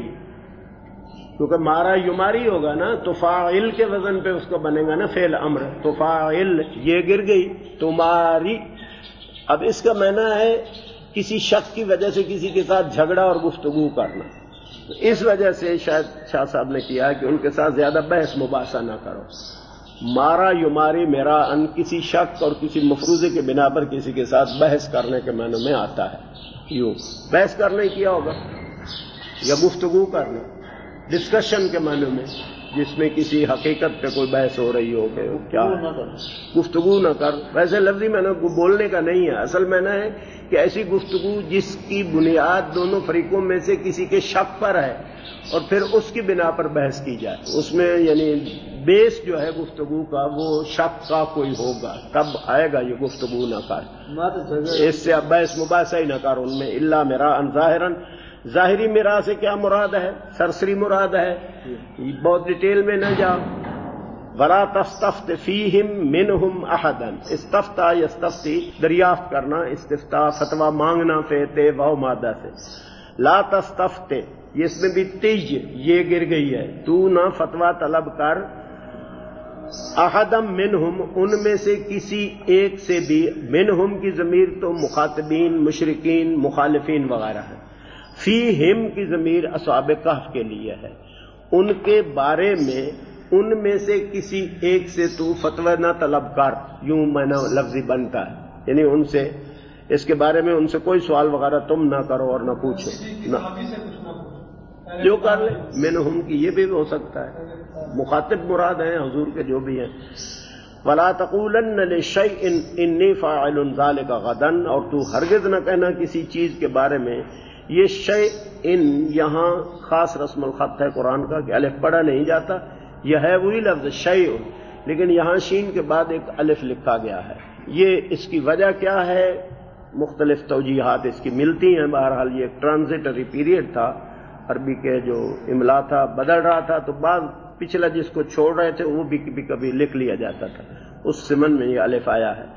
کیونکہ مارا یماری ہوگا نا تو فاعل کے وزن پہ اس کو بنے گا نا فعل امر، تو فاعل یہ گر گئی تمہاری۔ اب اس کا معنی ہے کسی شخص کی وجہ سے کسی کے ساتھ جھگڑا اور گفتگو کرنا، اس وجہ سے شاید شاہ صاحب نے کیا کہ ان کے ساتھ زیادہ بحث مباحثہ نہ کرو۔ مارا یماری میرا ان کسی شک اور کسی مفروضے کے بنا پر کسی کے ساتھ بحث کرنے کے معنی میں آتا ہے، یوں بحث کرنے کیا ہوگا یا گفتگو کرنا، ڈسکشن کے معنی میں، جس میں کسی حقیقت پہ کوئی بحث ہو رہی ہو کہ کیا گفتگو نہ کر، ویسے لفظی معنی بولنے کا نہیں ہے، اصل معنی ہے کہ ایسی گفتگو جس کی بنیاد دونوں فریقوں میں سے کسی کے شک پر ہے اور پھر اس کی بنا پر بحث کی جائے، اس میں یعنی بیس جو ہے گفتگو کا وہ شک کا کوئی ہوگا، تب آئے گا یہ گفتگو نہ کر، اس سے اب بحث مباحثہ ہی نہ کر ان میں، الا مراء ظاہراً۔ ظاہری میراء سے کیا مراد ہے؟ سرسری مراد ہے، بہت ڈیٹیل میں نہ جاؤ۔ ولا تستفت فیہم منہم احدا، استفتا یستفتی دریافت کرنا، استفتا فتویٰ مانگنا، فیتے واو مادہ سے، لا تستفت یہ اس میں بھی تیج یہ گر گئی ہے، تو نہ فتویٰ طلب کر، احدم منہم ان میں سے کسی ایک سے بھی، منہم کی ضمیر تو مخاطبین مشرکین مخالفین وغیرہ ہے، فیہم کی ضمیر اصحاب کہف کے لیے ہے، ان کے بارے میں ان میں سے کسی ایک سے تو فتوی نہ طلب کر، یوں معنی لفظی بنتا ہے، یعنی ان سے اس کے بارے میں ان سے کوئی سوال وغیرہ تم نہ کرو اور نہ پوچھو، نہ جو کر لے منہم کی، یہ بھی ہو سکتا ہے، مخاطب مراد ہیں حضور کے جو بھی ہیں۔ وَلَا تَقُولَنَّ لِشَيْءٍ إِنِّي فَاعِلٌ ذَلِكَ غَدًا، اور تو ہرگز نہ کہنا کسی چیز کے بارے میں، یہ شیء ان یہاں خاص رسم الخط ہے قرآن کا کہ الف پڑھا نہیں جاتا، یہ ہے وہی لفظ شیء، لیکن یہاں شین کے بعد ایک الف لکھا گیا ہے۔ یہ اس کی وجہ کیا ہے؟ مختلف توجیحات اس کی ملتی ہیں، بہرحال یہ ایک ٹرانزیٹری پیریڈ تھا، عربی کے جو املا تھا بدل رہا تھا، تو بعض پچھلا جس کو چھوڑ رہے تھے وہ بھی کبھی کبھی لکھ لیا جاتا تھا، اس سمن میں یہ الف آیا ہے۔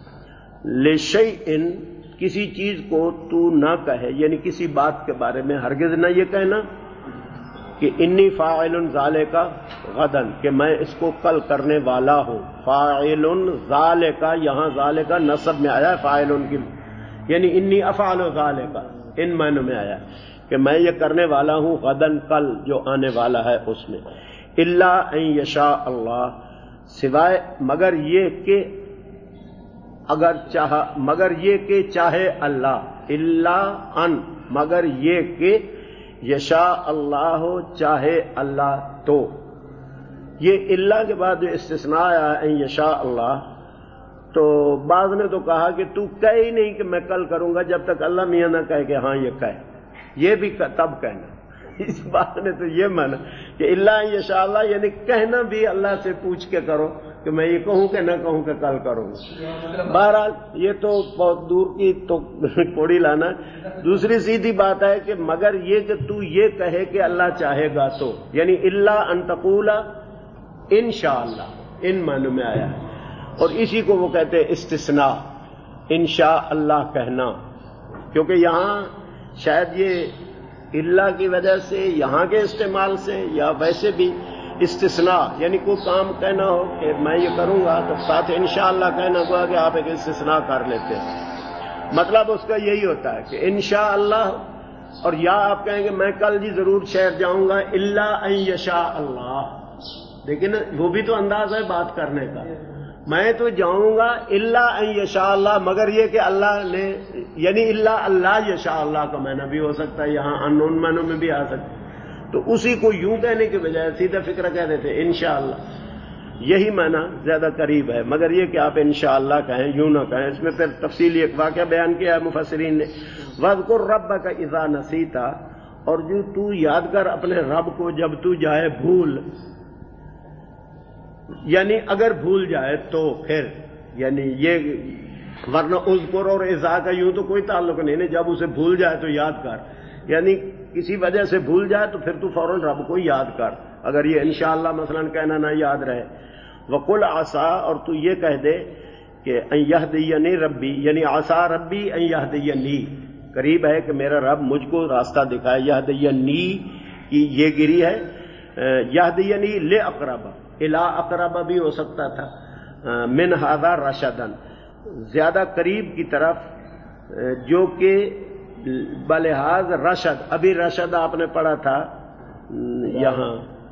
لِشَيْءٍ کسی چیز کو تو نہ کہے، یعنی کسی بات کے بارے میں ہرگز نہ یہ کہنا کہ انی فاعل ذالک غدن، کہ میں اس کو کل کرنے والا ہوں۔ فاعل ذالک، یہاں ذالک نصب میں آیا ہے فاعل کی، یعنی انی افعل ذالک، ان معنوں میں آیا کہ میں یہ کرنے والا ہوں غدن، کل جو آنے والا ہے اس میں۔ الا ان یشاء اللہ، سوائے مگر یہ کہ اگر چاہا، مگر یہ کہ چاہے اللہ، الا ان مگر یہ کہ یشاء اللہ چاہے اللہ تو، یہ اللہ کے بعد جو استثناء آیا ان یشاء اللہ، تو بعض نے تو کہا کہ تو کہے ہی نہیں کہ میں کل کروں گا جب تک اللہ میاں نہ کہے کہ ہاں یہ کہے، یہ بھی تب کہنا۔ اس بات نے تو یہ مانا کہ اللہ یشاء اللہ، یعنی کہنا بھی اللہ سے پوچھ کے کرو کہ میں یہ کہوں کہ نہ کہوں کہ کل کروں گا۔ بہرحال یہ تو بہت دور کی تو کوڑی لانا۔ دوسری سیدھی بات ہے کہ مگر یہ کہ تو یہ کہے کہ اللہ چاہے گا تو، یعنی اللہ ان تقول انشاءاللہ، ان معنوں میں آیا ہے، اور اسی کو وہ کہتے ہیں استثناء، انشاء اللہ کہنا، کیونکہ یہاں شاید یہ اللہ کی وجہ سے یہاں کے استعمال سے یا ویسے بھی استثناء، یعنی کوئی کام کہنا ہو کہ میں یہ کروں گا تو ساتھ انشاءاللہ کہنا ہوا کہ آپ ایک استثناء کر لیتے ہیں، مطلب اس کا یہی ہوتا ہے کہ انشاءاللہ، اور یا آپ کہیں گے میں کل جی ضرور شہر جاؤں گا الا ان یشاء اللہ، لیکن وہ بھی تو انداز ہے بات کرنے کا، میں تو جاؤں گا الا ان یشاء اللہ، مگر یہ کہ اللہ نے، یعنی الا اللہ یشاء اللہ کا معنی بھی ہو سکتا ہے، یہاں انون معنوں میں بھی آ سکتا ہے، تو اسی کو یوں کہنے کے بجائے سیدھا فکرہ کہہ دیتے انشاءاللہ، یہی معنی زیادہ قریب ہے، مگر یہ کہ آپ انشاءاللہ کہیں، یوں نہ کہیں۔ اس میں پھر تفصیلی ایک واقعہ بیان کیا ہے مفسرین نے، وَاذْكُرْ رَبَّكَ إِذَا نَسِيتَ، اور جو تو یاد کر اپنے رب کو جب تو جائے بھول، یعنی اگر بھول جائے تو پھر، یعنی یہ ورنہ اذکر اور اذا کا یوں تو کوئی تعلق نہیں ہے، جب اسے بھول جائے تو یاد کر، یعنی کسی وجہ سے بھول جائے تو پھر تو فوراً رب کو یاد کر، اگر یہ انشاءاللہ مثلا کہنا نہ یاد رہے۔ وقل عسا، اور تو یہ کہہ دے کہ ان یہدینی ربی، یعنی عسا ربی ان یہدینی، قریب ہے کہ میرا رب مجھ کو راستہ دکھائے، یہدینی کی یہ گری ہے، یہدینی لے اقرب، الا اقرب بھی ہو سکتا تھا، من ھذا رشدن، زیادہ قریب کی طرف، جو کہ بلحاظ رشد، ابھی رشد آپ نے پڑھا تھا یہاں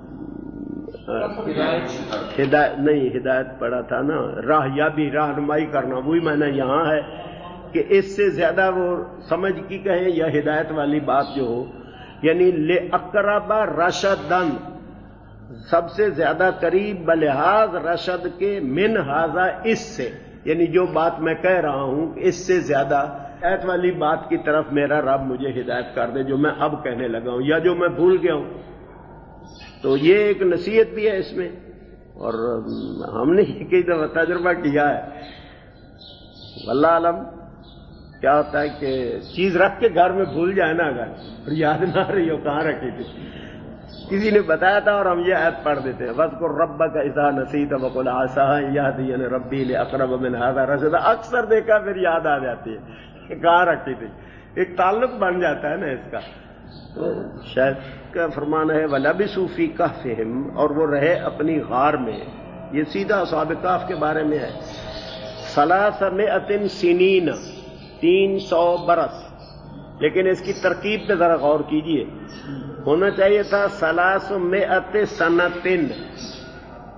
ہدایت نہیں، ہدایت پڑھا تھا نا، راہ یا بھی رہنمائی کرنا، وہی معنی یہاں ہے کہ اس سے زیادہ وہ سمجھ کی کہیں یا ہدایت والی بات جو ہو، یعنی لے اقرب رشدن، سب سے زیادہ قریب بلحاظ رشد کے، من ھذا اس سے، یعنی جو بات میں کہہ رہا ہوں اس سے زیادہ ہدایت والی بات کی طرف میرا رب مجھے ہدایت کر دے جو میں اب کہنے لگا ہوں یا جو میں بھول گیا ہوں۔ تو یہ ایک نصیحت بھی ہے اس میں، اور ہم نے یہ کئی دفعہ تجربہ کیا ہے، واللہ علم کیا ہوتا ہے کہ چیز رکھ کے گھر میں بھول جائے نا، اگر یاد نہ رہی ہو کہاں رکھی تھی، کسی نے بتایا تھا اور ہم یہ آیت پڑھ دیتے ہیں، وَاذْكُرْ رَبَّكَ إِذَا نَسِيتَ وَقُلْ عَسَىٰ أَن يَهْدِيَنِ رَبِّي لِأَقْرَبَ مِنْ هَٰذَا رَشَدًا، اکثر دیکھا پھر یاد آ جاتی ہے کہ کہاں رکھی تھی، ایک تعلق بن جاتا ہے نا اس کا۔ تو شاید کا فرمان ہے وَلَبِثُوا فِي كَهْفِهِمْ، اور وہ رہے اپنی غار میں، یہ سیدھا اصحاب کہف کے بارے میں ہے، ثلاثمائۃ سنین، تین سو برس، لیکن اس کی ترکیب پہ ذرا غور کیجئے، ہونا چاہیے تھا ثلاثمائۃ سنتن،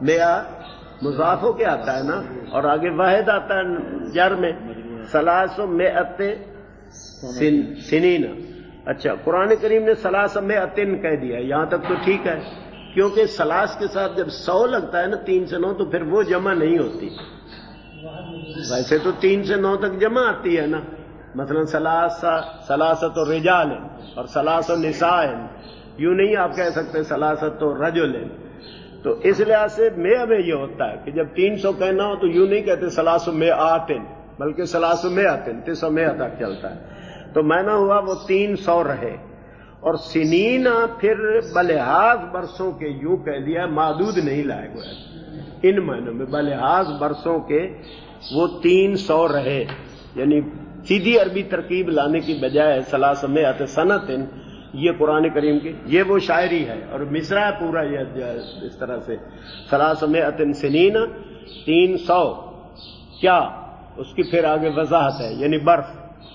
मेआ मुजाफ हो के आता है ना, और आगे वाहिद आता है जर में, सलासो मेअते सिनीना। अच्छा, कुरान करीम ने सलास मेअतिन कह दिया, यहां तक तो ठीक है, क्योंकि सलास के साथ जब सौ लगता है ना, तीन से नौ, तो फिर वो जमा नहीं होती। वैसे तो तीन से नौ तक जमा आती है ना, मसलन सलासा सलासत और रिजाल और सलासो निसाएन, यूं नहीं आप कह सकते सलासत और रजुलेन। तो इस लिहाज से में में ये होता है कि जब तीन सौ कहना हो तो यूं नहीं कहते सलासो में आतिन, बल्कि सलासो में आतिन, तीन सौ में तक चलता है। तो मैना हुआ वो तीन सौ रहे, और सिनीना फिर बलिहाज बरसों के, यूं कह दिया मादूद नहीं लाए गए इन महीनों में, बलिहाज बरसों के वो तीन सौ रहे, यानी सीधी अरबी तरकीब लाने की बजाय सलास में आते सनतिन, ये कुरान करीम की ये वो शायरी है, और मिसरा है पूरा ये इस तरह से, सलास में अतिन सिनीना, तीन सौ क्या, उसकी फिर आगे वजाहत है, यानी बर्फ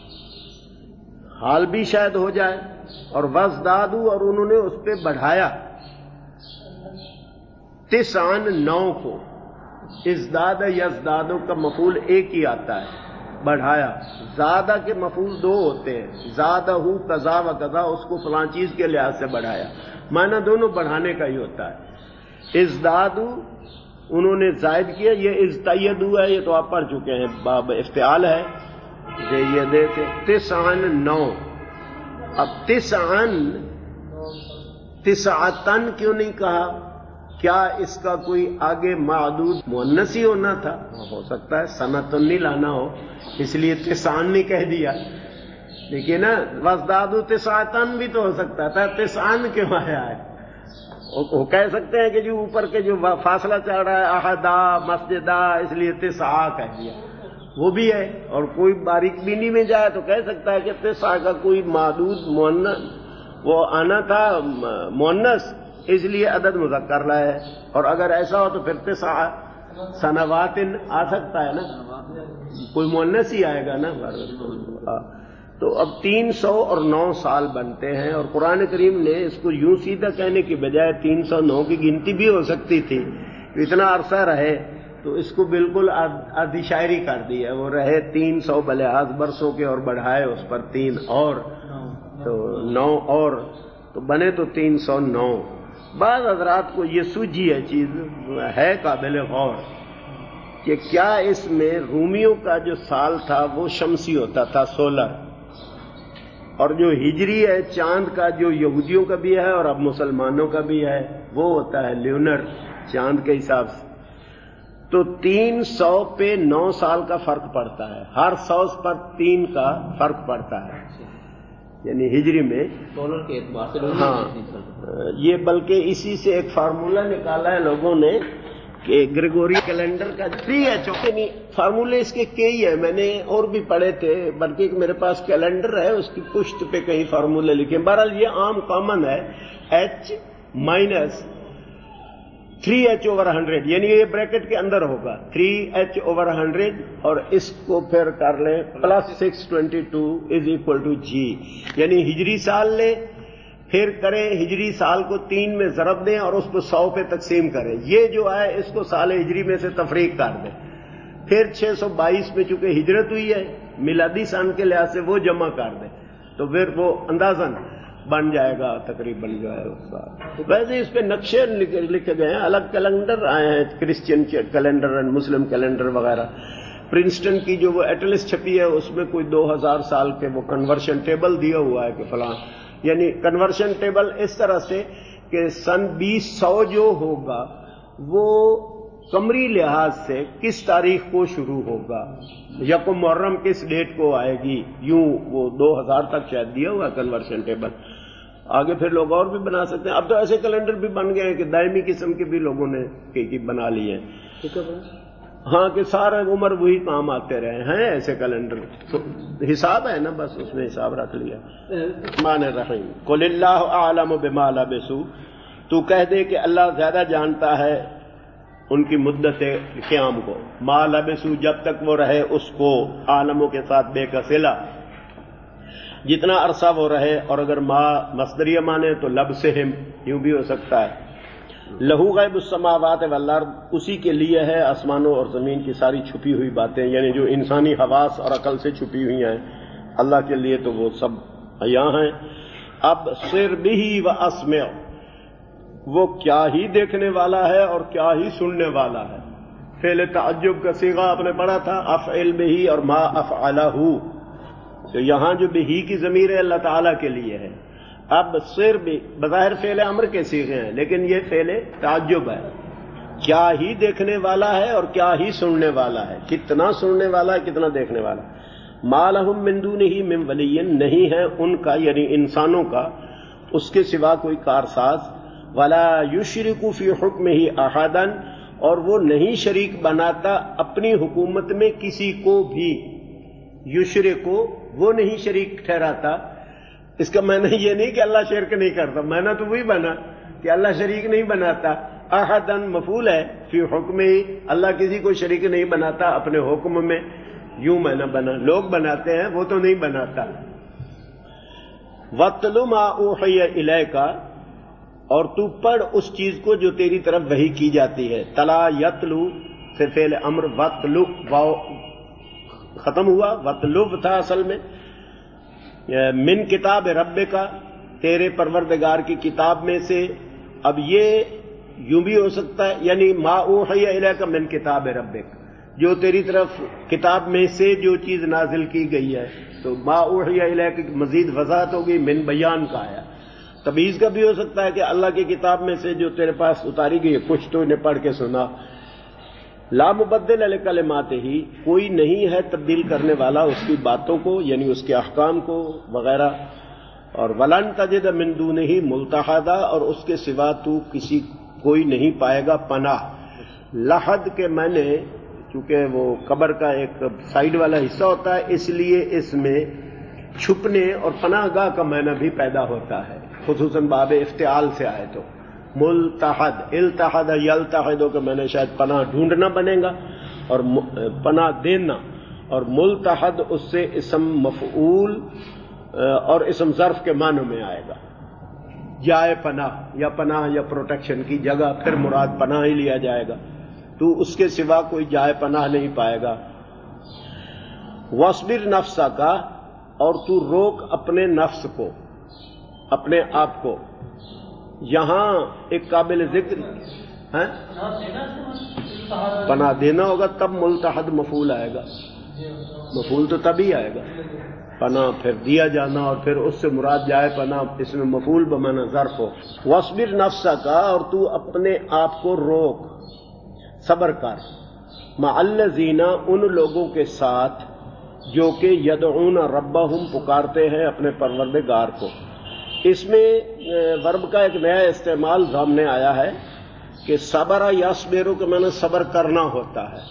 हाल भी शायद हो जाए, और वजदादू, और उन्होंने उस पर बढ़ाया तिसान नौ को, इज़दाद यज़दादो का मफूल एक ही आता है, बढ़ाया। ज़ादा के मफूल दो होते हैं, ज़ादहू कज़ा व कज़ा, उसको फलां चीज के लिहाज से बढ़ाया, माना दोनों बढ़ाने का ही होता है। इज़दादू उन्होंने जायद किया, ये इज़्तयदू है, ये तो आप पढ़ चुके हैं, बाब इफ्तिआल है, ये ये देते तिसान नौ। अब तिसान तिसातन क्यों नहीं कहा, क्या इसका कोई आगे मादूद मुअन्नस ही होना था? हो सकता है सनतन नहीं लाना हो, इसलिए तिसान नहीं कह दिया। देखिए ना, वज़दादु तिसातन भी तो हो सकता था, तिसान क्यों आया है? वो कह सकते हैं कि जो ऊपर के जो फासला चल रहा है अहदा मस्जिदा, इसलिए तिसा कह दिया, वो भी है। और कोई बारीक बीनी में जाए तो कह सकता है कि तिसा का कोई मादूद मुअन्नस वो आना था मुअन्नस, इसलिए अदद मुज़क्कर लाया है। और अगर ऐसा हो तो फिर तिसा सनवातिन आ सकता है ना, कोई मुअन्नस ही आएगा ना। तो अब तीन सौ और नौ साल बनते हैं, और कुरान करीम ने इसको यूं सीधा कहने की बजाय तीन सौ नौ की गिनती भी हो सकती थी, इतना अरसा रहे, तो इसको बिल्कुल आधी शायरी कर दी है। वो रहे तीन सौ बलिहाज बरसों के, और बढ़ाए उस पर तीन और, तो नौ और, तो बने तो तीन सौ नौ। बाद हजरात को ये सूझी है चीज, है काबिल गौर कि क्या इसमें रूमियों का जो साल था वो शमसी होता था सोलर, और जो हिजरी है चांद का, जो यहूदियों का भी है और अब मुसलमानों का भी है, वो होता है ल्यूनर, चांद के हिसाब से। तो तीन सौ पे नौ साल का फर्क पड़ता है, हर सौ पर तीन का फर्क पड़ता है, यानी हिजरी में सोलर के एतबार से। हाँ, ये बल्कि इसी से एक फार्मूला निकाला है लोगों ने कि ग्रेगोरियन कैलेंडर का थ्री एच नहीं, फार्मूले इसके कई है, मैंने और भी पढ़े थे, बल्कि मेरे पास कैलेंडर है, उसकी पुष्ट पे कई फार्मूले लिखे। बहरहाल ये आम कॉमन है, H minus three H over hundred, यानी ये ब्रैकेट के अंदर होगा थ्री एच ओवर हंड्रेड, और इसको फिर कर ले plus six twenty two is equal to G, यानी हिजरी साल ले, फिर करें हिजरी साल को तीन में जरब दें और उसको सौ पे तकसीम करें, ये जो है इसको साल हिजरी में से तफरीक कर दें, फिर छह सौ बाईस में चूंकि हिजरत हुई है मिलादी सन के लिहाज से वो जमा कर दें, तो फिर वो अंदाजन बन जाएगा तकरीबन जो है उसका। वैसे इस पे नक्शे लिखे गए हैं, अलग कैलेंडर आए हैं, Christian calendar and Muslim calendar वगैरह। प्रिंसटन की जो वो एटलस छपी है उसमें कोई दो हजार साल के वो कन्वर्शन टेबल दिया हुआ है कि फलां, यानी कन्वर्शन टेबल इस तरह से कि सन बीस सौ जो होगा वो कमरी लिहाज से किस तारीख को शुरू होगा, यकम मुहर्रम किस डेट को आएगी, यूं वो दो हजार तक शायद दिया हुआ कन्वर्शन टेबल। आगे फिर लोग और भी बना सकते हैं, अब तो ऐसे कैलेंडर भी बन गए हैं कि दायमी किस्म के भी लोगों ने की, की बना लिए हैं। हाँ, कि सारा उम्र वही काम आते रहे हैं, ऐसे कैलेंडर तो हिसाब है ना, बस उसने हिसाब रख लिया। माने रहीम कुलिल्लाहु आलमु बिमा लबिसू, तू कह दे कि अल्लाह ज्यादा जानता है उनकी मुद्दत क़याम को, मा लबिसू जब तक वो रहे उसको, आलमों के साथ बेकसिला जितना अरसा वो रहे, और अगर मा मस्दरिया माने तो लब से हिम यूं भी हो सकता है। لہو غیب السماوات والارض، اسی کے لیے ہے آسمانوں اور زمین کی ساری چھپی ہوئی باتیں، یعنی جو انسانی حواس اور عقل سے چھپی ہوئی ہیں اللہ کے لیے تو وہ سب عیاں ہیں۔ اب صر بہ و اسمع، وہ کیا ہی دیکھنے والا ہے اور کیا ہی سننے والا ہے۔ فعل تعجب کا صیغہ آپ نے پڑھا تھا، افعل بہ اور ما افعلہ، تو یہاں جو بہ کی ضمیر ہے اللہ تعالیٰ کے لیے ہے۔ اب صر بھی بظاہر فعل امر کے صیغے ہیں لیکن یہ فعل تعجب ہے، کیا ہی دیکھنے والا ہے اور کیا ہی سننے والا ہے، کتنا سننے والا ہے کتنا دیکھنے والا ہے۔ ما لہم من دونہ من ولی، نہیں ہے ان کا یعنی انسانوں کا اس کے سوا کوئی کارساز، ولا یشرک فی حکمہ احدا، اور وہ نہیں شریک بناتا اپنی حکومت میں کسی کو بھی، یشرک کو وہ نہیں شریک ٹھہراتا۔ اس کا معنی یہ نہیں کہ اللہ شرک نہیں کرتا، معنی تو وہی بنا کہ اللہ شریک نہیں بناتا۔ احدن مفعول ہے، فی حکم ہی، اللہ کسی کو شریک نہیں بناتا اپنے حکم میں، یوں معنی بنا، لوگ بناتے ہیں وہ تو نہیں بناتا۔ وَاتْلُ مَا أُوحِيَ إِلَيْكَ، اور تو پڑھ اس چیز کو جو تیری طرف وحی کی جاتی ہے۔ تلا یتلو سے فعل امر، وَاتْلُ واو ختم ہوا، وَاتْلُ تھا اصل میں، من کتاب رب کا، تیرے پروردگار کی کتاب میں سے۔ اب یہ یوں بھی ہو سکتا ہے یعنی ما اوحی الیک من کتاب ربک، جو تیری طرف کتاب میں سے جو چیز نازل کی گئی ہے، تو ما اوحی الیک مزید وضاحت ہوگی، من بیان کا آیا۔ تمییز کا بھی ہو سکتا ہے کہ اللہ کی کتاب میں سے جو تیرے پاس اتاری گئی ہے کچھ تو انہیں پڑھ کے سنا۔ لا مبدل لکلماتہ، ہی کوئی نہیں ہے تبدیل کرنے والا اس کی باتوں کو یعنی اس کے احکام کو وغیرہ۔ اور ولن تجد من دونہ ملتحدا، اور اس کے سوا تو کسی کوئی نہیں پائے گا پناہ۔ لحد کے معنی چونکہ وہ قبر کا ایک سائیڈ والا حصہ ہوتا ہے اس لیے اس میں چھپنے اور پناہ گاہ کا معنی بھی پیدا ہوتا ہے، خصوصاً باب افتعال سے آئے تو۔ ملتحد، التحد یلتحدوں کے میں نے شاید پناہ ڈھونڈنا بنے گا اور پناہ دینا، اور ملتحد اس سے اسم مفعول اور اسم ظرف کے معنوں میں آئے گا، جائے پناہ یا پناہ یا پروٹیکشن کی جگہ، پھر مراد پناہ ہی لیا جائے گا، تو اس کے سوا کوئی جائے پناہ نہیں پائے گا۔ وَاصْبِرْ نَفْسَكَ، اور تو روک اپنے نفس کو، اپنے آپ کو۔ یہاں ایک قابل ذکر ہے پناہ دینا ہوگا تب ملتحد مفعول آئے گا، مفعول تو تبھی آئے گا، پناہ پھر دیا جانا اور پھر اس سے مراد جائے پناہ، اس میں مفعول بمعنی ظرف ہو۔ وَاصْبِرْ نَفْسَكَ، اور تو اپنے آپ کو روک، صبر کر، مع الذین، ان لوگوں کے ساتھ جو کہ یدعون ربہم، پکارتے ہیں اپنے پروردگار کو۔ اس میں ورب کا ایک نیا استعمال سامنے آیا ہے کہ صبر یصبر کے معنی صبر کرنا ہوتا ہے،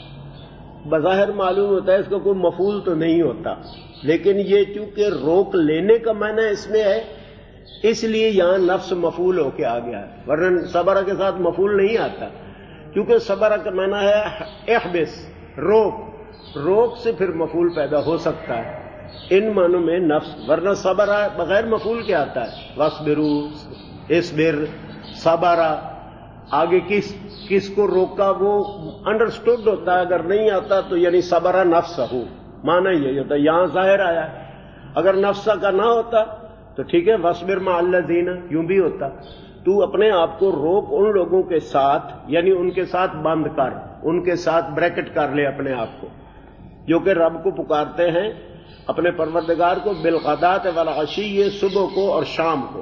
بظاہر معلوم ہوتا ہے اس کا کوئی مفعول تو نہیں ہوتا، لیکن یہ چونکہ روک لینے کا معنی اس میں ہے اس لیے یہاں نفس مفعول ہو کے آ گیا ہے، ورنہ صبر کے ساتھ مفعول نہیں آتا، کیونکہ صبر کا معنی ہے احبس، روک، روک سے پھر مفعول پیدا ہو سکتا ہے ان معنوں میں نفس، ورنہ صبر بغیر مفعول کیا آتا ہے، وَاصْبِرُوا، اصبر، صبر، آگے کس کس کو روکا وہ انڈرسٹوڈ ہوتا ہے، اگر نہیں آتا تو یعنی صبر نفسہ، معنی یہی ہوتا ہے، یہاں ظاہر آیا ہے، اگر نفسہ کا نہ ہوتا تو ٹھیک ہے وَاصْبِرْ مَعَ الَّذِينَ یوں بھی ہوتا۔ تو اپنے آپ کو روک ان لوگوں کے ساتھ، یعنی ان کے ساتھ بند کر، ان کے ساتھ بریکٹ کر لے اپنے آپ کو، جو کہ رب کو پکارتے ہیں اپنے پروردگار کو، بالغداۃ والعشی، صبح کو اور شام کو۔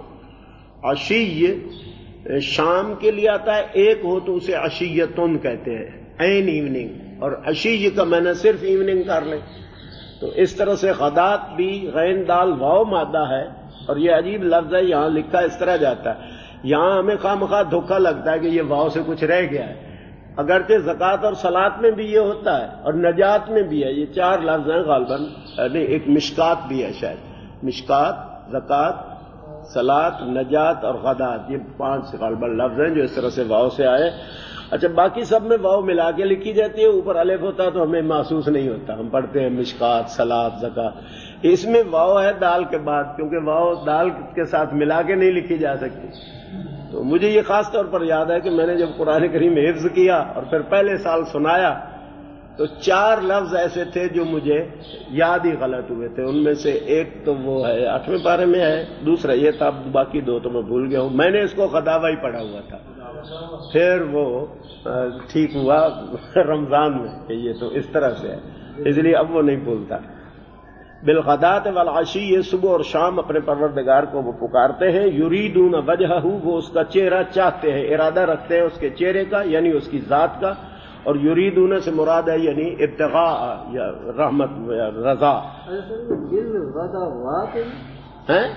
عشی شام کے لیے آتا ہے، ایک ہو تو اسے عشیتن کہتے ہیں، این ایوننگ، اور عشی کا معنی صرف ایوننگ کر لیں، تو اس طرح سے غدات بھی غین دال واو مادہ ہے، اور یہ عجیب لفظ ہے، یہاں لکھا اس طرح جاتا ہے، یہاں ہمیں خواہ مخواہ دھوکہ لگتا ہے کہ یہ واو سے کچھ رہ گیا ہے، اگرچہ زکوٰۃ اور صلاۃ میں بھی یہ ہوتا ہے اور نجات میں بھی ہے، یہ چار لفظ ہیں غالباً، ایک مشکات بھی ہے شاید، مشکات، زکوٰۃ، صلاۃ، نجات اور غدات، یہ پانچ غالباً لفظ ہیں جو اس طرح سے واو سے آئے۔ اچھا باقی سب میں واو ملا کے لکھی جاتی ہے، اوپر الف ہوتا ہے تو ہمیں محسوس نہیں ہوتا، ہم پڑھتے ہیں مشکات، صلاۃ، زکوٰۃ، اس میں واو ہے دال کے بعد، کیونکہ واو دال کے ساتھ ملا کے نہیں لکھی جا سکتی، تو مجھے یہ خاص طور پر یاد ہے کہ میں نے جب قرآن کریم حفظ کیا اور پھر پہلے سال سنایا تو چار لفظ ایسے تھے جو مجھے یاد ہی غلط ہوئے تھے. ان میں سے ایک تو وہ ہے آٹھویں پارے میں ہے, دوسرا یہ تھا, باقی دو تو میں بھول گیا ہوں. میں نے اس کو غداوہ ہی پڑھا ہوا تھا, پھر وہ ٹھیک ہوا رمضان میں کہ یہ تو اس طرح سے ہے, اس لیے اب وہ نہیں بھولتا. بالغداۃ والعشی, یہ صبح اور شام اپنے پروردگار کو وہ پکارتے ہیں. یریدون وجہہ, وہ اس کا چہرہ چاہتے ہیں, ارادہ رکھتے ہیں اس کے چہرے کا یعنی اس کی ذات کا. اور یریدون سے مراد ہے یعنی ابتغاء یا رحمت یا رضا. ہیں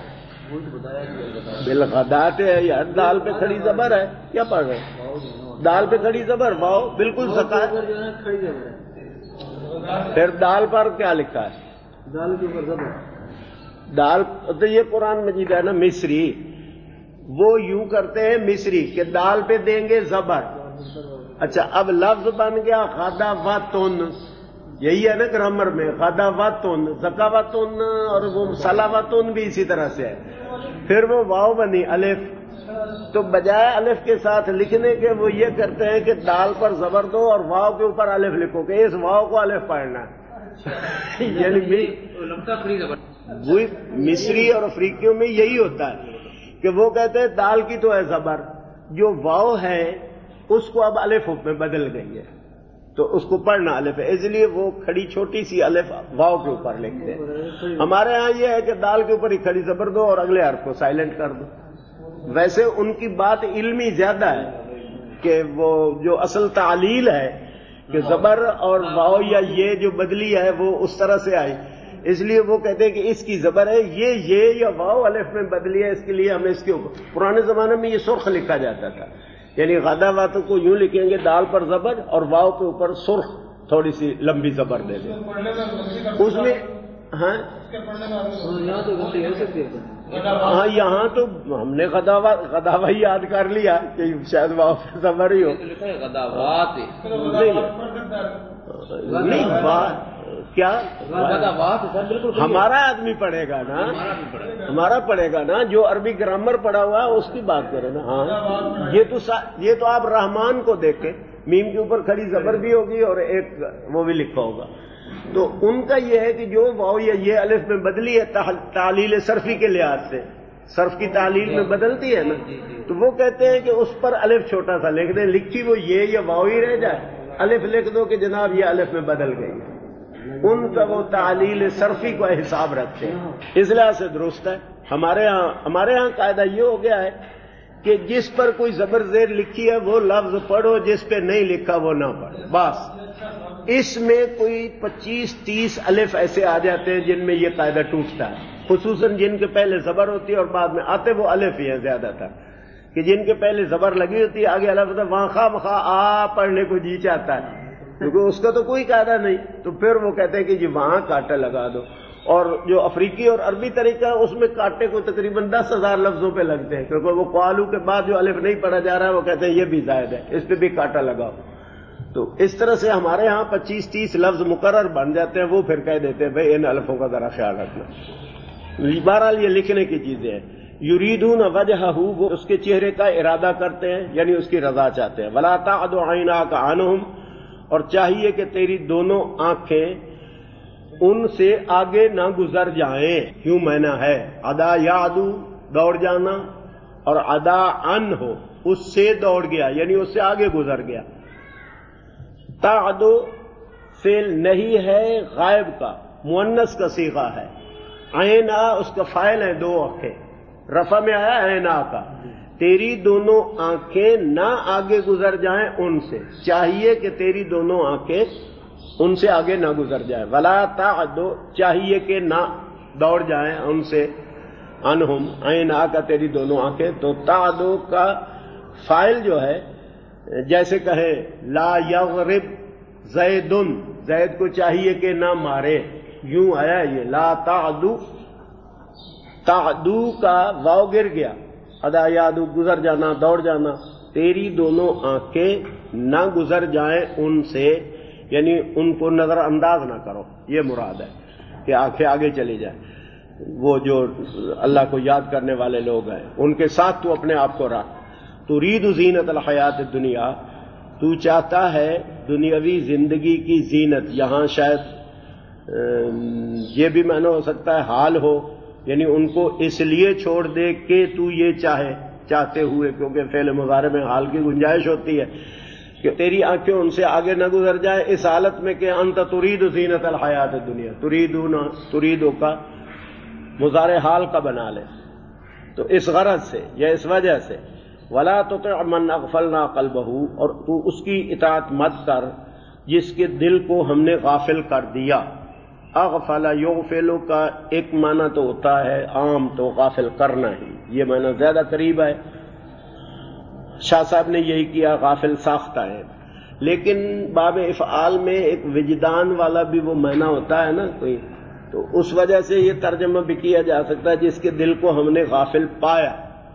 بالغداۃ ہے یا دال پہ کھڑی زبر ہے, کیا پڑھ رہے ہیں؟ دال پہ کھڑی زبر, واو بالکل زکات. پھر دال پر کیا لکھا ہے؟ دال کے اوپر زبر. دال تو یہ قرآن مجید ہے نا مصری, وہ یوں کرتے ہیں مصری کہ دال پہ دیں گے زبر. اچھا اب لفظ بن گیا غداوتن, یہی ہے نا گرامر میں, غداوتن, زکاوتن, اور وہ صلاوتن بھی اسی طرح سے ہے. پھر وہ واو بنی الف, تو بجائے الف کے ساتھ لکھنے کے وہ یہ کرتے ہیں کہ دال پر زبر دو اور واو کے اوپر الف لکھو کہ اس واو کو الف پڑھنا ہے. یعنی وہی مصری اور افریقیوں میں یہی ہوتا ہے کہ وہ کہتے ہیں دال کی تو ہے زبر, جو واو ہے اس کو اب الف میں بدل گئی ہے تو اس کو پڑھنا الف ہے, اس لیے وہ کھڑی چھوٹی سی الف واو کے اوپر لکھتے ہیں. ہمارے ہاں یہ ہے کہ دال کے اوپر ہی کھڑی زبر دو اور اگلے حرف کو سائلنٹ کر دو. ویسے ان کی بات علمی زیادہ ہے کہ وہ جو اصل تعلیل ہے کہ زبر اور واو یا یہ جو بدلی ہے وہ اس طرح سے آئی, اس لیے وہ کہتے ہیں کہ اس کی زبر ہے, یہ یہ یا واو الف میں بدلی ہے, اس کے لیے ہمیں اس کے اوپر. پرانے زمانے میں یہ سرخ لکھا جاتا تھا, یعنی غداوت کو یوں لکھیں گے دال پر زبر اور واو کے اوپر سرخ تھوڑی سی لمبی زبر دے دیں. اس میں ہاں ہاں یہاں تو ہم نے غداوا غداوا ہی یاد کر لیا کہ شاید واو پہ زبر ہی ہو. نہیں کیا ہمارا آدمی پڑھے گا نا, ہمارا پڑھے گا نا, جو عربی گرامر پڑھا ہوا ہے اس کی بات کریں نا. ہاں یہ تو یہ تو آپ رحمان کو دیکھیں, میم کے اوپر کھڑی زبر بھی ہوگی اور ایک وہ بھی لکھا ہوگا. تو ان کا یہ ہے کہ جو واو یا یہ الف میں بدلی ہے تعلیل صرفی کے لحاظ سے, صرف کی تعلیل میں بدلتی ہے نا, تو وہ کہتے ہیں کہ اس پر الف چھوٹا سا لکھ دیں, لکھی وہ یہ یا واو ہی رہ جائے, الف لکھ دو کہ جناب یہ الف میں بدل گئی. ان کا وہ تعلیل صرفی کو حساب رکھتے ہیں, اس لحاظ سے درست ہے. ہمارے ہاں ہمارے ہاں قاعدہ یہ ہو گیا ہے کہ جس پر کوئی زبر زیر لکھی ہے وہ لفظ پڑھو, جس پہ نہیں لکھا وہ نہ پڑھو بس. اس میں کوئی پچیس تیس الف ایسے آ جاتے ہیں جن میں یہ قاعدہ ٹوٹتا ہے, خصوصاً جن کے پہلے زبر ہوتی ہے اور بعد میں آتے وہ الف ہی ہیں زیادہ تر, کہ جن کے پہلے زبر لگی ہوتی ہے آگے الف ہوتا ہے, وہاں خواہ مخواہ آ پڑھنے کو جی چاہتا ہے کیونکہ اس کا تو کوئی قاعدہ نہیں. تو پھر وہ کہتے ہیں کہ جی وہاں کاٹا لگا دو. اور جو افریقی اور عربی طریقہ ہے اس میں کاٹے کو تقریباً دس ہزار لفظوں پہ لگتے ہیں, کیونکہ وہ قالو کے بعد جو الف نہیں پڑھا جا رہا ہے وہ کہتے ہیں یہ بھی زائد ہے, اس پہ بھی کاٹا لگاؤ. تو اس طرح سے ہمارے ہاں پچیس تیس لفظ مقرر بن جاتے ہیں, وہ پھر کہہ دیتے ہیں بھائی ان الفوں کا ذرا خیال رکھنا. بہرحال یہ لکھنے کی چیزیں ہیں. یریدون وجہہ, وہ اس کے چہرے کا ارادہ کرتے ہیں یعنی اس کی رضا چاہتے ہیں. ولا تعد عیناک عنہم, اور چاہیے کہ تیری دونوں آنکھیں ان سے آگے نہ گزر جائیں. کیوں معنی ہے ادا یادو دوڑ جانا, اور ادا ان ہو اس سے دوڑ گیا یعنی اس سے آگے گزر گیا. تعدو فعل نہیں ہے غائب کا, مؤنث کا صیغہ ہے. عینا اس کا فاعل ہے دو آنکھیں, رفع میں آیا عینا کا. تیری دونوں آنکھیں نہ آگے گزر جائیں ان سے, چاہیے کہ تیری دونوں آنکھیں ان سے آگے نہ گزر جائیں. ولا تعدو, چاہیے کہ نہ دوڑ جائیں ان سے, انہم عینا کا تیری دونوں آنکھیں. تو تعدو کا فاعل جو ہے جیسے کہیں لا یغرب زیدن, زید کو چاہیے کہ نہ مارے, یوں آیا یہ لا تعدو. تعدو کا واو گر گیا, ادا یادو گزر جانا دوڑ جانا. تیری دونوں آنکھیں نہ گزر جائیں ان سے یعنی ان کو نظر انداز نہ کرو, یہ مراد ہے کہ آنکھیں آگے چلی جائیں. وہ جو اللہ کو یاد کرنے والے لوگ ہیں ان کے ساتھ تو اپنے آپ کو رکھ. ترید زینت الحیات الدنیا، تو چاہتا ہے دنیاوی زندگی کی زینت. یہاں شاید یہ بھی معنی ہو سکتا ہے حال ہو، یعنی ان کو اس لیے چھوڑ دے کہ تو یہ چاہے، چاہتے ہوئے، کیونکہ فعل مضارع میں حال کی گنجائش ہوتی ہے کہ تیری آنکھیں ان سے آگے نہ گزر جائیں اس حالت میں کہ انت ترید زینت الحیات الدنیا، تریدون تریدو کا مضارع حال کا بنا لے. تو اس غرض سے یا اس وجہ سے ولا تطع من اغفلنا قلبہ، اور تو اس کی اطاعت مت کر جس کے دل کو ہم نے غافل کر دیا. اغفل یغفل کا ایک معنی تو ہوتا ہے عام تو غافل کرنا ہی، یہ معنی زیادہ قریب ہے. شاہ صاحب نے یہی کیا، غافل ساختہ ہے. لیکن باب افعال میں ایک وجدان والا بھی وہ معنی ہوتا ہے نا کوئی، تو اس وجہ سے یہ ترجمہ بھی کیا جا سکتا ہے جس کے دل کو ہم نے غافل پایا.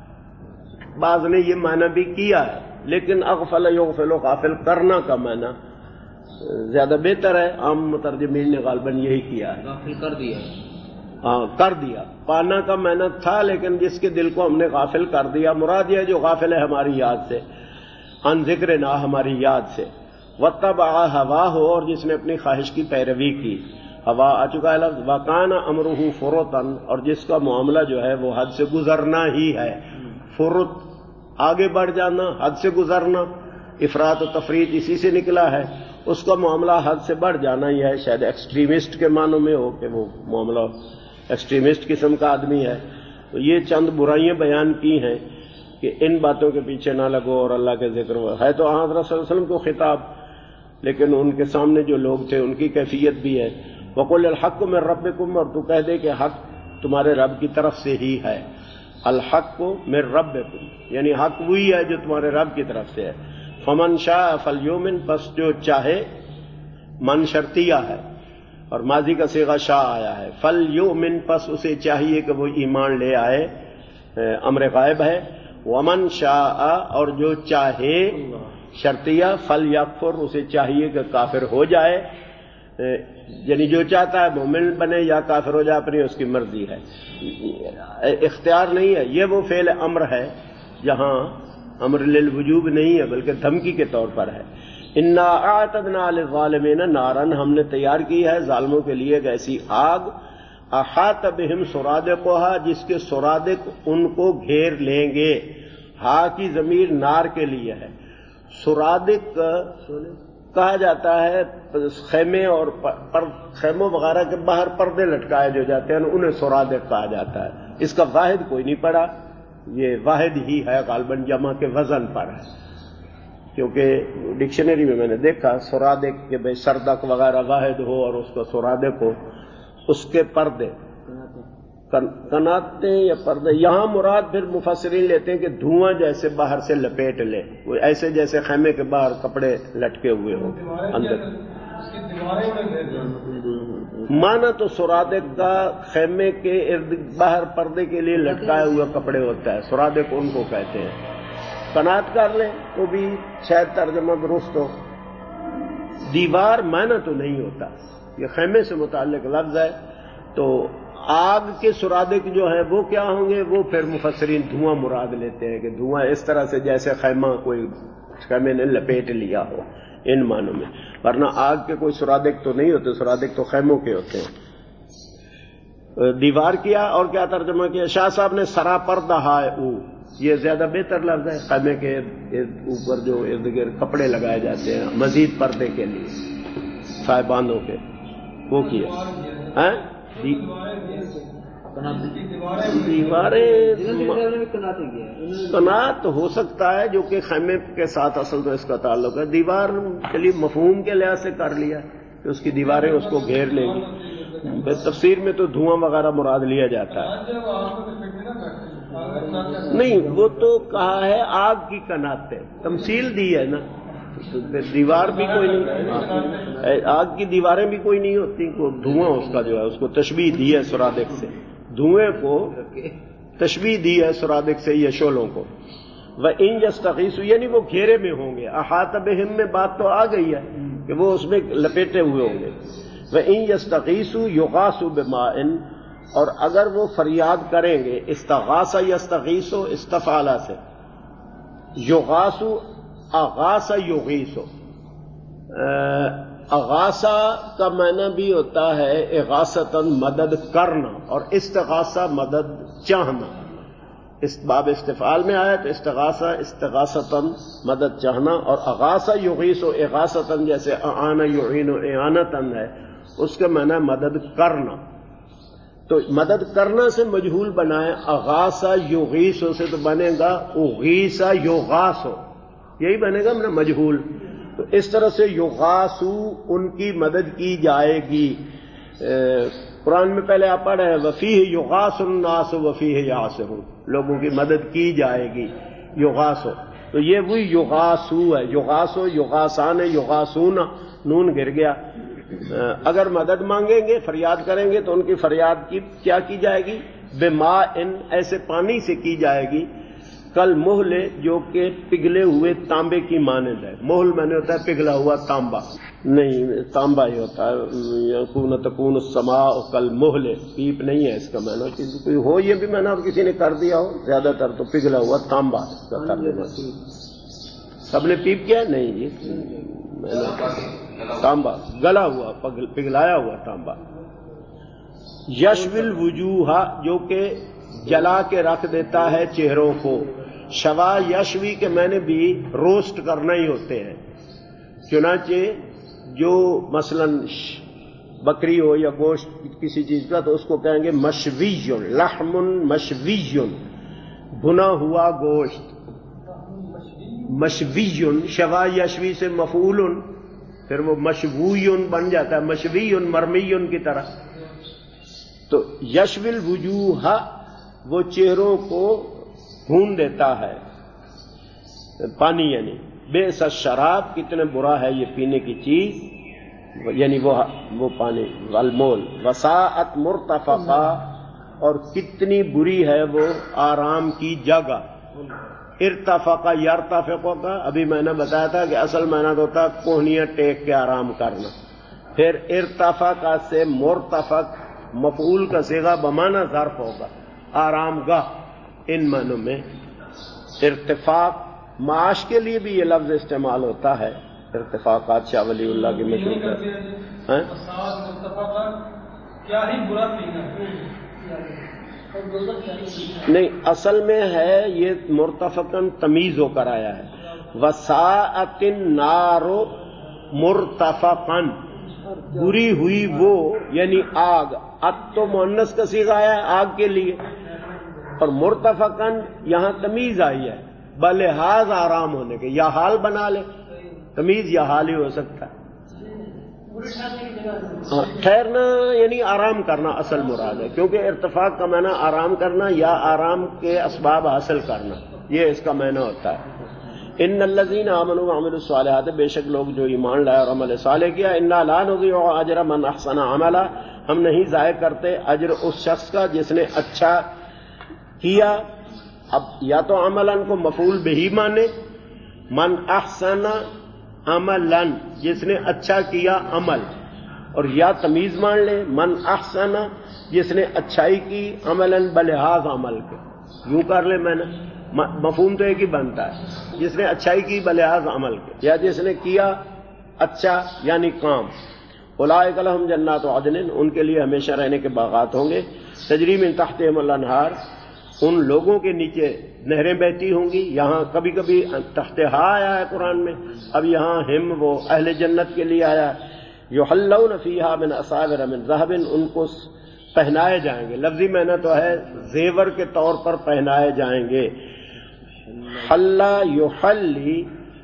بعض نے یہ معنی بھی کیا ہے، لیکن اغفل یغفل غافل کرنا کا معنی زیادہ بہتر ہے. عام مترجمین نے غالباً یہی کیا ہے، غافل کر دیا. ہاں کر دیا. پانا کا معنی تھا، لیکن جس کے دل کو ہم نے غافل کر دیا، مراد یہ جو غافل ہے ہماری یاد سے، عن ذکر نہ ہماری یاد سے. واتبع ہواہ، اور جس نے اپنی خواہش کی پیروی کی. ہوا آ چکا ہے لفظ. وکان امرہ فرطن، اور جس کا معاملہ جو ہے وہ حد سے گزرنا ہی ہے. فرط آگے بڑھ جانا، حد سے گزرنا، افراط و تفریط اسی سے نکلا ہے. اس کا معاملہ حد سے بڑھ جانا ہی ہے. شاید ایکسٹریمسٹ کے معنوں میں ہو کہ وہ معاملہ ایکسٹریمسٹ قسم کا آدمی ہے. تو یہ چند برائیاں بیان کی ہیں کہ ان باتوں کے پیچھے نہ لگو اور اللہ کے ذکر ہے. تو حضرت صلی اللہ علیہ وسلم کو خطاب، لیکن ان کے سامنے جو لوگ تھے ان کی کیفیت بھی ہے. وقل الحق من ربکم، اور تو کہہ دے کہ حق تمہارے رب کی طرف سے ہی ہے. الحق من ربکم، یعنی حق وہی ہے جو تمہارے رب کی طرف سے ہے. فمن شاء فلیؤمن، پس جو چاہے، من شرطیہ ہے اور ماضی کا صیغہ شاء آیا ہے. فلیؤمن، پس اسے چاہیے کہ وہ ایمان لے آئے، امر غائب ہے. ومن شاء، اور جو چاہے شرطیہ، فلیکفر، اسے چاہیے کہ کافر ہو جائے. یعنی جو چاہتا ہے مومن بنے یا کافر ہو جائے، اپنی اس کی مرضی ہے، اختیار نہیں ہے. یہ وہ فعل امر ہے جہاں امر للوجوب نہیں ہے بلکہ دھمکی کے طور پر ہے. انا اعتدنا للظالمین نارا، ہم نے تیار کی ہے ظالموں کے لیے ایک ایسی آگ. احاط بہم سرادقها، جس کے سرادق ان کو گھیر لیں گے. ہا کی ضمیر نار کے لیے ہے. سرادق کہا جاتا ہے خیمے اور پر خیموں وغیرہ کے باہر پردے لٹکائے جو جاتے ہیں انہیں سرادق کہا جاتا ہے. اس کا واحد کوئی نہیں پڑا، یہ واحد ہی ہے، غالباً جمع کے وزن پر ہے. کیونکہ ڈکشنری میں میں نے دیکھا سرادق کہ بھئی سردق وغیرہ واحد ہو اور اس کا سرادق ہو، اس کے پردے، کناتے یا پردے. یہاں مراد پھر مفسرین لیتے ہیں کہ دھواں جیسے باہر سے لپیٹ لے، وہ ایسے جیسے خیمے کے باہر کپڑے لٹکے ہوئے ہوں اندر. مانا تو سرادق کا خیمے کے ارد باہر پردے کے لیے لٹکائے ہوئے کپڑے ہوتا ہے، سرادق ان کو کہتے ہیں. کنات کر لیں تو بھی شاید ترجمہ درست ہو. دیوار مانا تو نہیں ہوتا، یہ خیمے سے متعلق لفظ ہے. تو آگ کے سرادق جو ہیں وہ کیا ہوں گے؟ وہ پھر مفسرین دھواں مراد لیتے ہیں کہ دھواں اس طرح سے جیسے خیمہ کوئی خیمے نے لپیٹ لیا ہو، ان معنوں میں. ورنہ آگ کے کوئی سرادق تو نہیں ہوتے، سرادق تو خیموں کے ہوتے ہیں. دیوار کیا اور کیا ترجمہ کیا؟ شاہ صاحب نے سراپردہ ہے او، یہ زیادہ بہتر لفظ ہے. خیمے کے اوپر جو ارد گرد کپڑے لگائے جاتے ہیں مزید پردے کے لیے صاحبانوں کے، وہ کیا. دیواریں کنات ہو سکتا ہے جو کہ خیمے کے ساتھ اصل تو اس کا تعلق ہے. دیوار چلیے مفہوم کے لحاظ سے کر لیا کہ اس کی دیواریں اس کو گھیر لیں گی. تفسیر میں تو دھواں وغیرہ مراد لیا جاتا ہے. نہیں، وہ تو کہا ہے آگ کی کناتیں، تمثیل دی ہے نا. دیوار بھی کوئی نہیں، آگ کی دیواریں بھی کوئی نہیں ہوتی. کو دھواں اس کا جو ہے اس کو تشبیہ دی ہے سرادق سے، دھوئیں کو تشبیہ دی ہے سرادق سے یہ شعلوں کو. وَإِن يَسْتَغِيثُوا، یعنی وہ گھیرے میں ہوں گے. احاط بہم میں بات تو آ گئی ہے کہ وہ اس میں لپیٹے ہوئے ہوں گے. وَإِن يَسْتَغِيثُوا يُغَاثُوا بِمَاءٍ، اور اگر وہ فریاد کریں گے، استغاثہ یستغیث استفعلہ سے، یغاسو اغاسا یغیسو، اغاسا کا معنی بھی ہوتا ہے اغاثتاً مدد کرنا، اور استغاثہ مدد چاہنا. اس باب استفعال میں آیا تو استغاثہ استغاثتاً مدد چاہنا، اور اغاثہ یغیسو اغاثتاً جیسے اعان یعین اعانتاً ہے، اس کا معنی مدد کرنا. تو مدد کرنا سے مجہول بنائے، اغاثہ یغیسو سے تو بنے گا اغیثہ یغاسو، یہی بنے گا نا مجہول. تو اس طرح سے یغاسو ان کی مدد کی جائے گی. قرآن میں پہلے آپ پڑھ رہے ہیں وفیہ یغاث الناس وفیہ یعصرون، لوگوں کی مدد کی جائے گی یغاسو. تو یہ وہی یغاسو ہے، یغاسو یغاسان یغاسون، نون گر گیا. اگر مدد مانگیں گے فریاد کریں گے تو ان کی فریاد کی کیا کی جائے گی؟ بما ان، ایسے پانی سے کی جائے گی، کل محل جو کہ پگھلے ہوئے تانبے کی مانند ہے. محل میں نے ہوتا ہے پگھلا ہوا تانبا، نہیں تانبا ہی ہوتا ہے. یکون تکون السماء کل محل، پیپ نہیں ہے اس کا معنی. کوئی ہو یہ بھی معنی اور کسی نے کر دیا ہو، زیادہ تر تو پگھلا ہوا تانبا کا ترجمہ. سب نے پیپ کیا؟ نہیں جی، تانبا گلا ہوا، پگھلایا ہوا تانبا. یشوی الوجوہ، جو کہ جلا کے رکھ دیتا ہے چہروں کو. شوا یشوی کے میں نے بھی روسٹ کرنا ہی ہوتے ہیں. چنانچہ جو مثلا بکری ہو یا گوشت کسی چیز کا تو اس کو کہیں گے مشوی، لحم مشوی، بھنا ہوا گوشت. مشوی، شوا یشوی سے مفعول، پھر وہ مشوی بن جاتا ہے، مشوی مرمی کی طرح. تو یشوی الوجوہ، وہ چہروں کو بھون دیتا ہے پانی، یعنی بئس الشراب، کتنے برا ہے یہ پینے کی چیز، یعنی وہ وہ پانی. والمول وساعت مرتفقہ، اور کتنی بری ہے وہ آرام کی جگہ. ارتفقہ یرتفقہ کا ابھی میں نے بتایا تھا کہ اصل معنی تو ہوتا ہے کوہنیاں ٹیک کے آرام کرنا. پھر ارتفقہ سے مرتفق مفعول کا صیغہ بمانا ظرف ہوگا، آرام گاہ. ان معنوں میں ارتفاق، معاش کے لیے بھی یہ لفظ استعمال ہوتا ہے. ارتفاقات شاہ ولی اللہ کی مشہور ہے. نہیں، اصل میں ہے یہ مرتفقاً تمیز ہو کر آیا ہے. وساعت النار مرتفقاً، بری ہوئی وہ، یعنی آگ. ات تو مؤنث کا صیغہ آیا ہے آگ کے لیے، اور مرتفقاً یہاں تمیز آئی ہے بلحاظ آرام ہونے کے. یا حال بنا لے، تمیز یا حال ہی ہو سکتا ہے. ٹھہرنا یعنی آرام کرنا اصل مراد ہے، کیونکہ ارتفاق کا معنی آرام کرنا یا آرام کے اسباب حاصل کرنا، یہ اس کا معنی ہوتا ہے. ان الذین آمنوا وعملوا الصالحات، بے شک لوگ جو ایمان لائے اور عمل صالح کیا. انا لا نضیع اجر من احسن عملا، ہم نہیں ضائع کرتے اجر اس شخص کا جس نے اچھا کیا. اب یا تو عملاً کو مفعول بہی مانے، من احسن عملاً جس نے اچھا کیا عمل، اور یا تمیز مان لے من احسن جس نے اچھائی کی عملاً بلحاظ عمل کے. یوں کر لے میں نے مفہوم تو ایک ہی بنتا ہے، جس نے اچھائی کی بلحاظ عمل کے، یا جس نے کیا اچھا یعنی کام. اولئک لہم جنات عدن، ان کے لیے ہمیشہ رہنے کے باغات ہوں گے. تجری من تحتہم الانہار، ان لوگوں کے نیچے نہریں بہتی ہوں گی. یہاں کبھی کبھی تحتہا آیا ہے قرآن میں، اب یہاں ہم وہ اہل جنت کے لیے آیا. یحلون فیہا من اساور من ذہب، ان کو پہنائے جائیں گے. لفظی معنی تو ہے زیور کے طور پر پہنائے جائیں گے. حلا یحلی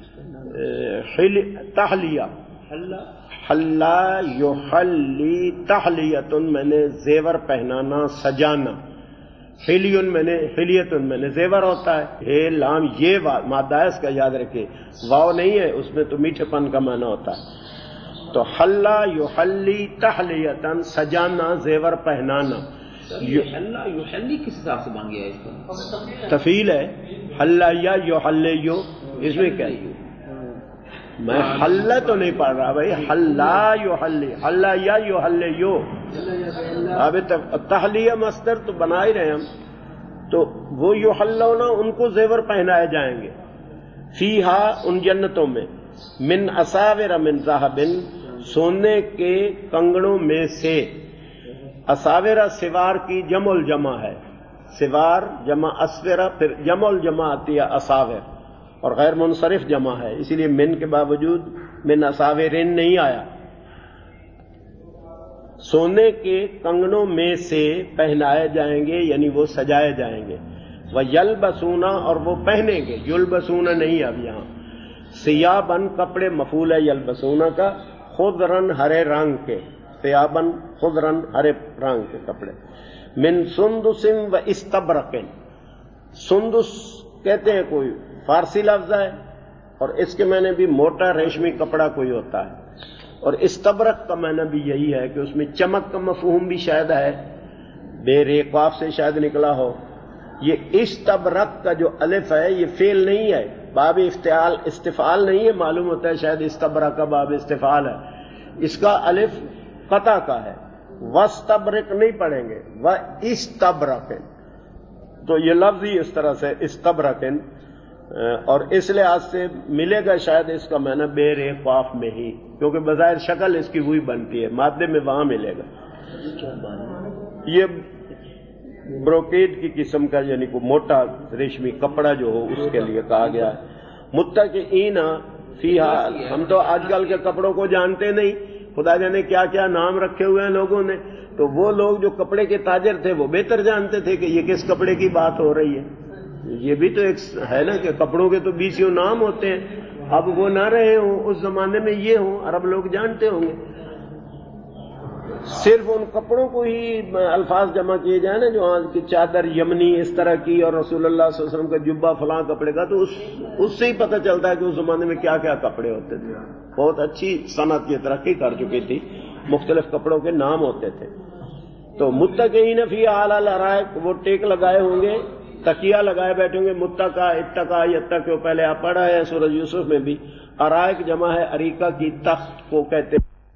تحلیہ، حلا یحلی تحلیتن میں نے زیور پہنانا سجانا. حلیون میں نے حلیتن میں نے زیور ہوتا ہے. ہے لام یہ مادہ ہے، اس کا یاد رکھے، واو نہیں ہے اس میں، تو میٹھے پن کا معنی ہوتا ہے. تو حلا یحلی تحلیتن، سجانا زیور پہنانا. حلا یحلی کس حساب سے بن گیا اس کا؟ تفیل ہے. حلا یا یحلیو، اس میں کیا ہے؟ میں حلہ تو نہیں پڑھ رہا بھائی، حلا یحلی، حلا یا یحلیو. اب تحلیہ مصدر تو بنا ہی رہے ہم، تو وہ یحلون ان کو زیور پہنائے جائیں گے. فیہا ان جنتوں میں من اساور من ذہبن سونے کے کنگنوں میں سے. اساورہ سوار کی جمع الجمع ہے، سوار جمع اسورہ، پھر جمع الجمع آتی ہے اساور، اور غیر منصرف جمع ہے، اسی لیے من کے باوجود من اساورن نہیں آیا. سونے کے کنگنوں میں سے پہنائے جائیں گے، یعنی وہ سجائے جائیں گے. وَيَلْبَسُونَ اور وہ پہنیں گے، یلبسون نہیں اب یہاں. ثِيَابًا کپڑے مفعول ہے یلبسون کا، خضرن ہرے رنگ کے، ثِيَابًا خضرن ہرے رنگ کے کپڑے. من سندس و استبرق، سندس کہتے ہیں کوئی فارسی لفظ ہے، اور اس کے معنی بھی موٹا ریشمی کپڑا کوئی ہوتا ہے، اور استبرق کا معنی بھی یہی ہے کہ اس میں چمک کا مفہوم بھی شاید ہے، بے ریقاف سے شاید نکلا ہو. یہ استبرق کا جو الف ہے یہ فعل نہیں ہے، باب افتعال استفعال نہیں ہے، معلوم ہوتا ہے شاید استبرق کا باب استفعال ہے، اس کا الف قطع کا ہے. وستبرق نہیں پڑھیں گے، و استبرق، تو یہ لفظ ہی اس طرح سے استبرق، اور اس لحاظ سے ملے گا شاید اس کا معنی بے ریقاف میں ہی، کیونکہ بظاہر شکل اس کی وہی بنتی ہے، مادے میں وہاں ملے گا. یہ بروکیڈ کی قسم کا یعنی کوئی موٹا ریشمی کپڑا جو ہو اس کے لیے کہا گیا ہے. متکئین فیہا، ہم تو آج کل کے کپڑوں کو جانتے نہیں، خدا جانے کیا کیا نام رکھے ہوئے ہیں لوگوں نے، تو وہ لوگ جو کپڑے کے تاجر تھے وہ بہتر جانتے تھے کہ یہ کس کپڑے کی بات ہو رہی ہے. یہ بھی تو ایک ہے نا کہ کپڑوں کے تو بیسیوں نام ہوتے ہیں، اب وہ نہ رہے ہوں، اس زمانے میں یہ ہوں، عرب لوگ جانتے ہوں گے. صرف ان کپڑوں کو ہی الفاظ جمع کیے جائیں نا، جو آج کی چادر یمنی اس طرح کی، اور رسول اللہ صلی اللہ علیہ وسلم کا جبہ فلاں کپڑے کا، تو اس اس سے ہی پتہ چلتا ہے کہ اس زمانے میں کیا کیا کپڑے ہوتے تھے. بہت اچھی صنعت کی ترقی کر چکی تھی، مختلف کپڑوں کے نام ہوتے تھے. تو متکئین فیہا علی الارائک، وہ ٹیک لگائے ہوں گے، تکیہ لگائے بیٹھے ہوں گے. متکا اتکا یتکا پہلے آپ پڑھا ہے سورہ یوسف میں بھی. ارائک جمع ہے اریکہ کی، تخت کو کہتے ہیں.